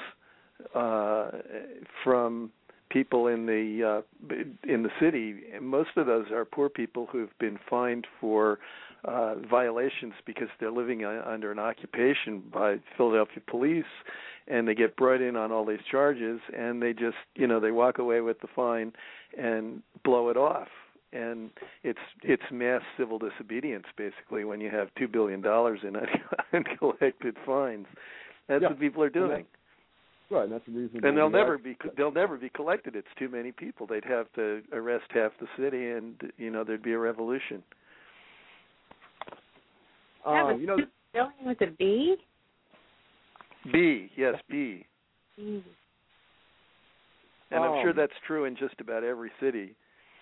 from people in the city. And most of those are poor people who've been fined for violations because they're living under an occupation by Philadelphia police, and they get brought in on all these charges, and they just, they walk away with the fine and blow it off. And it's mass civil disobedience, basically, when you have $2 billion in uncollected fines. That's what people are doing. Right, and that's the reason. And they'll never be collected. It's too many people. They'd have to arrest half the city, and there'd be a revolution. Billion with a B? B, yes, B. Mm. And I'm sure that's true in just about every city.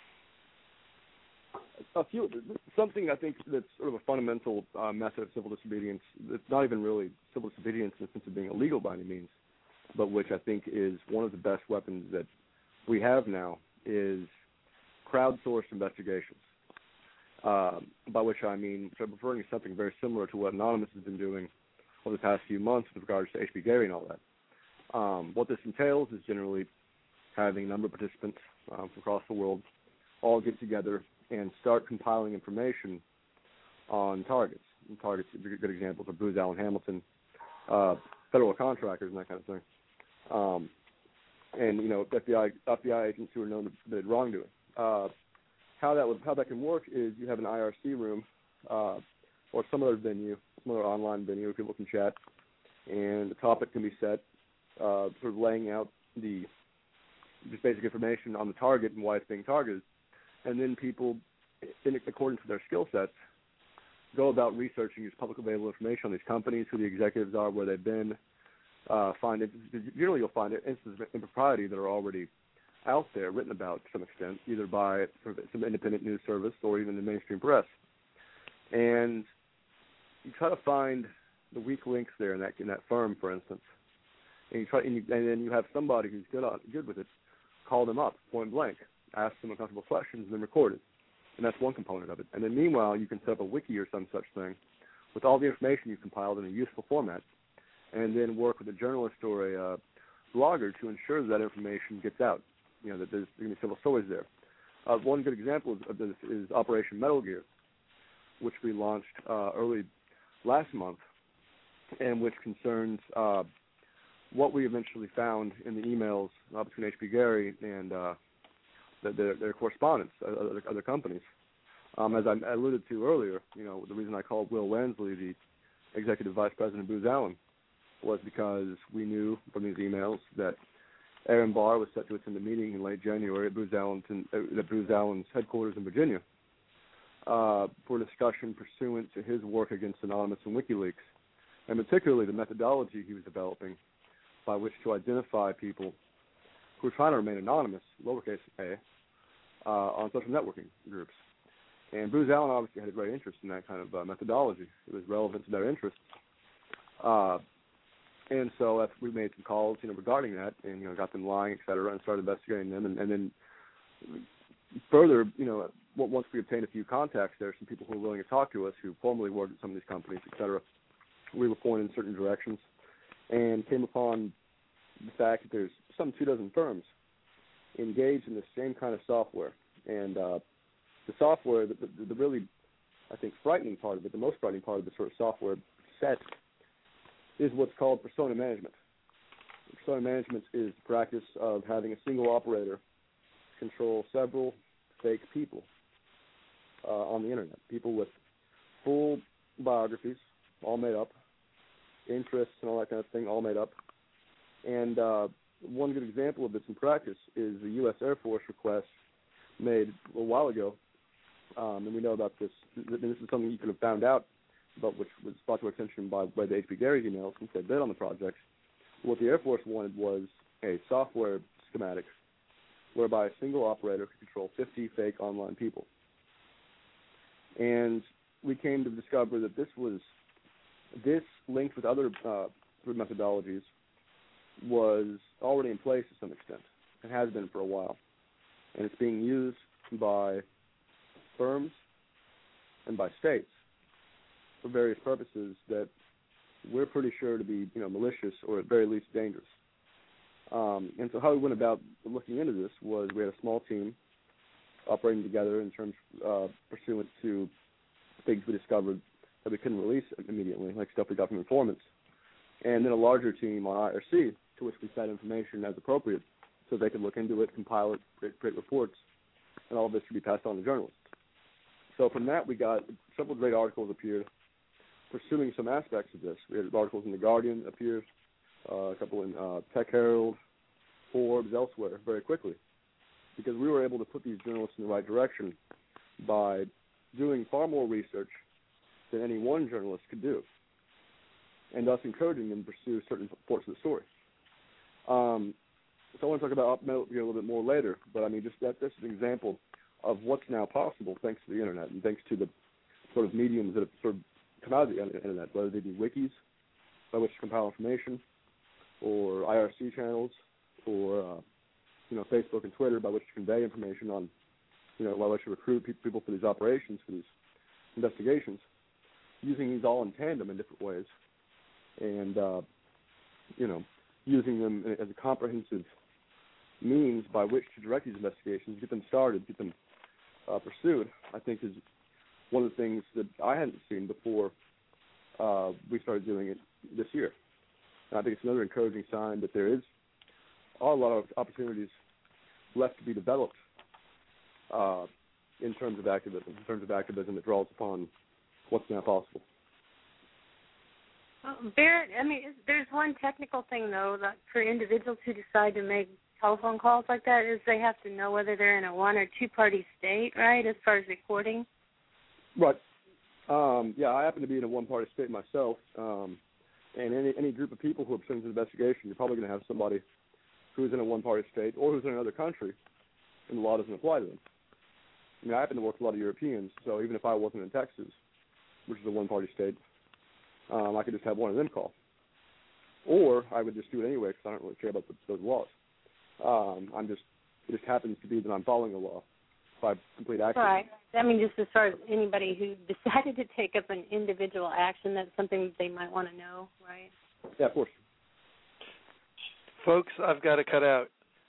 Something I think that's sort of a fundamental method of civil disobedience. It's not even really civil disobedience in the sense of being illegal by any means, but which I think is one of the best weapons that we have now is crowdsourced investigations. By which I mean, I'm referring to something very similar to what Anonymous has been doing over the past few months with regards to H.B. Gary and all that. What this entails is generally having a number of participants from across the world all get together and start compiling information on targets. And targets, good examples are Booz Allen Hamilton, federal contractors, and that kind of thing. And FBI agents who are known to commit wrongdoing. How that can work is you have an IRC room or some other venue, some other online venue where people can chat, and the topic can be set, sort of laying out the just basic information on the target and why it's being targeted, and then people, according to their skill sets, go about researching, use public available information on these companies, who the executives are, where they've been. Generally, you'll find instances of impropriety that are already out there, written about to some extent, either by sort of some independent news service or even the mainstream press. And you try to find the weak links there in that firm, for instance. And then you have somebody who's good with it, call them up point blank, ask them uncomfortable questions, and then record it. And that's one component of it. And then meanwhile, you can set up a wiki or some such thing with all the information you've compiled in a useful format, and then work with a journalist or a blogger to ensure that information gets out. That there's going to be several stories there. One good example of this is Operation Metal Gear, which we launched early last month, and which concerns what we eventually found in the emails between H.B. Gary and their correspondents, other companies. As I alluded to earlier, the reason I called Will Wansley the executive vice president of Booz Allen was because we knew from these emails that Aaron Barr was set to attend the meeting in late January at Booz Allen's headquarters in Virginia for discussion pursuant to his work against Anonymous and WikiLeaks, and particularly the methodology he was developing by which to identify people who are trying to remain anonymous, lowercase a, on social networking groups. And Booz Allen obviously had a great interest in that kind of methodology. It was relevant to their interests. And so we made some calls, regarding that, and got them lying, et cetera, and started investigating them. And then further, once we obtained a few contacts there, some people who were willing to talk to us, who formerly worked at some of these companies, et cetera, we were pointed in certain directions, and came upon the fact that there's some 24 firms engaged in the same kind of software. And the software, the really, I think, frightening part of it, the most frightening part of the sort of software set, is what's called persona management. Persona management is the practice of having a single operator control several fake people on the Internet, people with full biographies, all made up, interests and all that kind of thing, all made up. And one good example of this in practice is the U.S. Air Force request made a while ago, and we know about this. This is something you could have found out about, which was brought to our attention by the H.B. Gary emails since they bid on the project. What the Air Force wanted was a software schematic whereby a single operator could control 50 fake online people. And we came to discover that this linked with other methodologies was already in place to some extent. It has been for a while. And it's being used by firms and by states for various purposes that we're pretty sure to be, malicious or at very least dangerous. And so how we went about looking into this was we had a small team operating together in terms pursuant to things we discovered that we couldn't release immediately, like stuff we got from informants, and then a larger team on IRC to which we fed information as appropriate so they could look into it, compile it, create reports, and all of this should be passed on to journalists. So from that we got several great articles appeared pursuing some aspects of this. We had articles in The Guardian appear, a couple in Tech Herald, Forbes, elsewhere, very quickly, because we were able to put these journalists in the right direction by doing far more research than any one journalist could do, and thus encouraging them to pursue certain parts of the story. So I want to talk about Metal Gear a little bit more later, but I mean, just that's an example of what's now possible thanks to the Internet and thanks to the sort of mediums that have sort of come out of the Internet, whether they be wikis by which to compile information, or IRC channels, or Facebook and Twitter by which to convey information on, by which to recruit people for these operations, for these investigations, using these all in tandem in different ways, and using them as a comprehensive means by which to direct these investigations, get them started, get them pursued, I think is one of the things that I hadn't seen before we started doing it this year. And I think it's another encouraging sign that there are a lot of opportunities left to be developed in terms of activism that draws upon what's now possible. Barrett, I mean, there's one technical thing, though, that for individuals who decide to make telephone calls like that is they have to know whether they're in a one- or two-party state, right, as far as recording? Right. Yeah, I happen to be in a one-party state myself, and any group of people who are pursuing this investigation, you're probably going to have somebody who's in a one-party state or who's in another country, and the law doesn't apply to them. I mean, I happen to work with a lot of Europeans, so even if I wasn't in Texas, which is a one-party state, I could just have one of them call. Or I would just do it anyway because I don't really care about those laws. It just happens to be that I'm following the law by complete action. Right. I mean, just as far as anybody who decided to take up an individual action, that's something that they might want to know, right? Yeah, of course. Folks, I've got to cut out.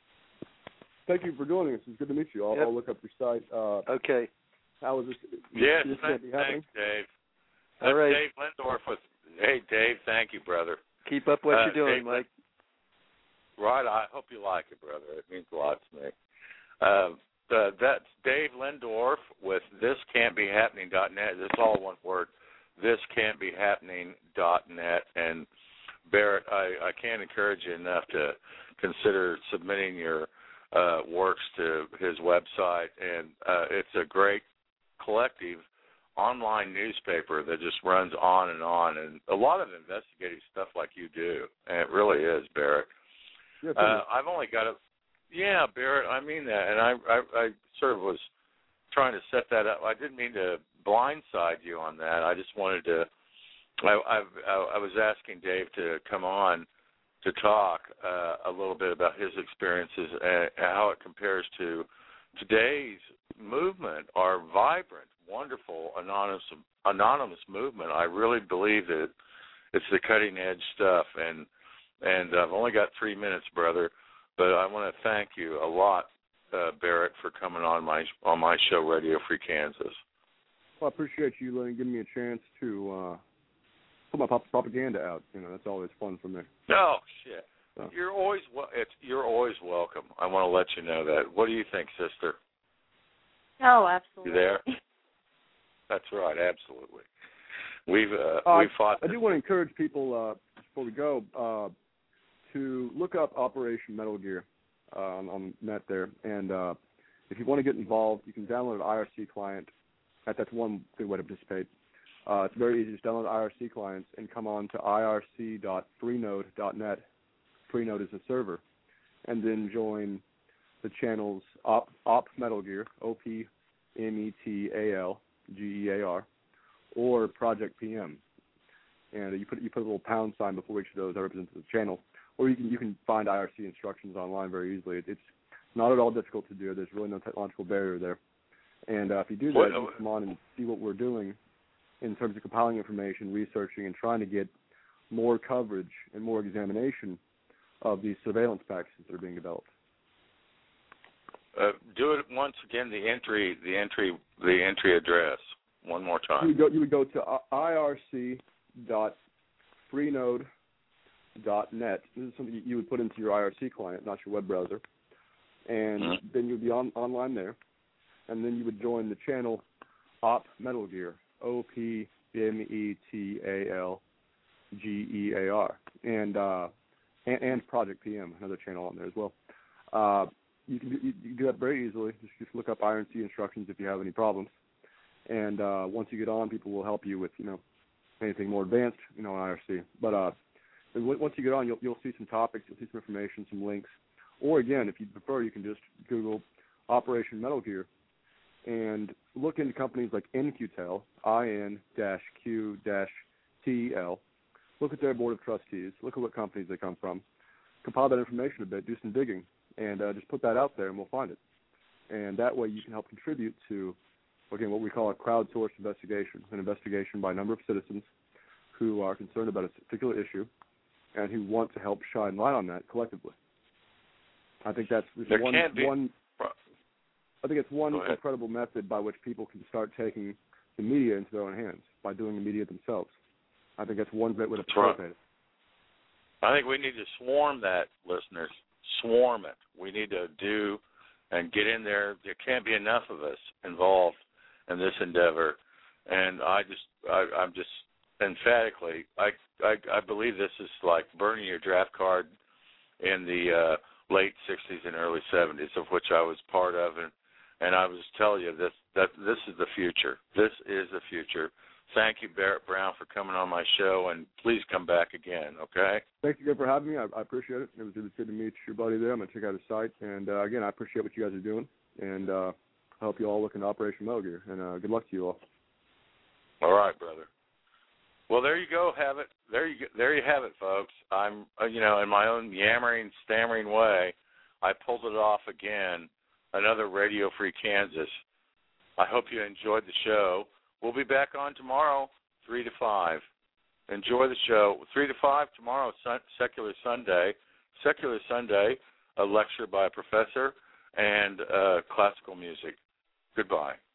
Thank you for joining us. It's good to meet you. I'll look up your site. Okay. How is this? Yes, thanks, Dave. All right. Dave Lindorf with. Hey, Dave. Thank you, brother. Keep up what you're doing, Dave, Mike. Right. I hope you like it, brother. It means a lot to me. That's Dave Lindorf with thiscan'tbehappening.net. It's all one word. Thiscan'tbehappening.net. And Barrett, I can't encourage you enough to consider submitting your works to his website. And it's a great collective online newspaper that just runs on, and a lot of investigative stuff like you do. And it really is, Barrett. Yeah, I've only got a... Yeah, Barrett, I mean that. And I sort of was trying to set that up. I didn't mean to blindside you on that. I just wanted to... I was asking Dave to come on to talk a little bit about his experiences and how it compares to today's movement, our vibrant, wonderful, anonymous movement. I really believe that it's the cutting-edge stuff, and I've only got 3 minutes, brother, but I want to thank you a lot, Barrett, for coming on my show, Radio Free Kansas. Well, I appreciate you giving me a chance to put my propaganda out. You know, that's always fun for me. Oh, shit. So. You're always welcome. I want to let you know that. What do you think, sister? Oh, absolutely. You there? That's right, absolutely. We've fought. I do want to encourage people before we go to look up Operation Metal Gear on net there, and if you want to get involved, you can download an IRC client. That's one good way to participate. It's very easy. Just download IRC clients and come on to irc.freenode.net. Freenode is a server, and then join the channels Op Metal Gear, OPMETALGEAR, or Project PM. And you put a little pound sign before each of those that represents the channel. Or you can find IRC instructions online very easily. It's not at all difficult to do. There's really no technological barrier there. And if you do that, you come on and see what we're doing in terms of compiling information, researching, and trying to get more coverage and more examination of these surveillance practices that are being developed. Do it once again. The entry address one more time. You would go to irc.freenode.net. This is something you would put into your IRC client, not your web browser, and then you'd be online there, and then you would join the channel Op Metal Gear, OPMETALGEAR, and Project PM, another channel on there as well. You can do that very easily. Just look up IRC instructions if you have any problems. And once you get on, people will help you with, anything more advanced, on IRC. But once you get on, you'll see some topics, you'll see some information, some links. Or again, if you prefer, you can just Google Operation Metal Gear and look into companies like In-Q-Tel, IN-Q-T-L. Look at their board of trustees. Look at what companies they come from. Compile that information a bit, do some digging, and just put that out there, and we'll find it. And that way you can help contribute to, again, what we call a crowdsourced investigation, an investigation by a number of citizens who are concerned about a particular issue and who want to help shine light on that collectively. I think that's one incredible method by which people can start taking the media into their own hands, by doing the media themselves. I think that's one great way to facilitate it. I think we need to swarm that, listeners. Swarm it. We need to do and get in there. There can't be enough of us involved in this endeavor. And I'm just emphatically, I believe this is like burning your draft card in the late 60s and early 70s, of which I was part of. And I was telling you that this is the future. This is the future. thank you, Barrett Brown, for coming on my show, and please come back again, okay? Thanks again for having me. I appreciate it. It was good to meet your buddy there. I'm going to check out his site. And, again, I appreciate what you guys are doing. And I hope you all look into Operation Metal Gear. And good luck to you all. All right, brother. Well, there you go. Have it. There you have it, folks. I'm, in my own yammering, stammering way, I pulled it off again. Another Radio Free Kansas. I hope you enjoyed the show. We'll be back on tomorrow, 3 to 5. Enjoy the show. 3 to 5 tomorrow, Secular Sunday. Secular Sunday, a lecture by a professor, and classical music. Goodbye.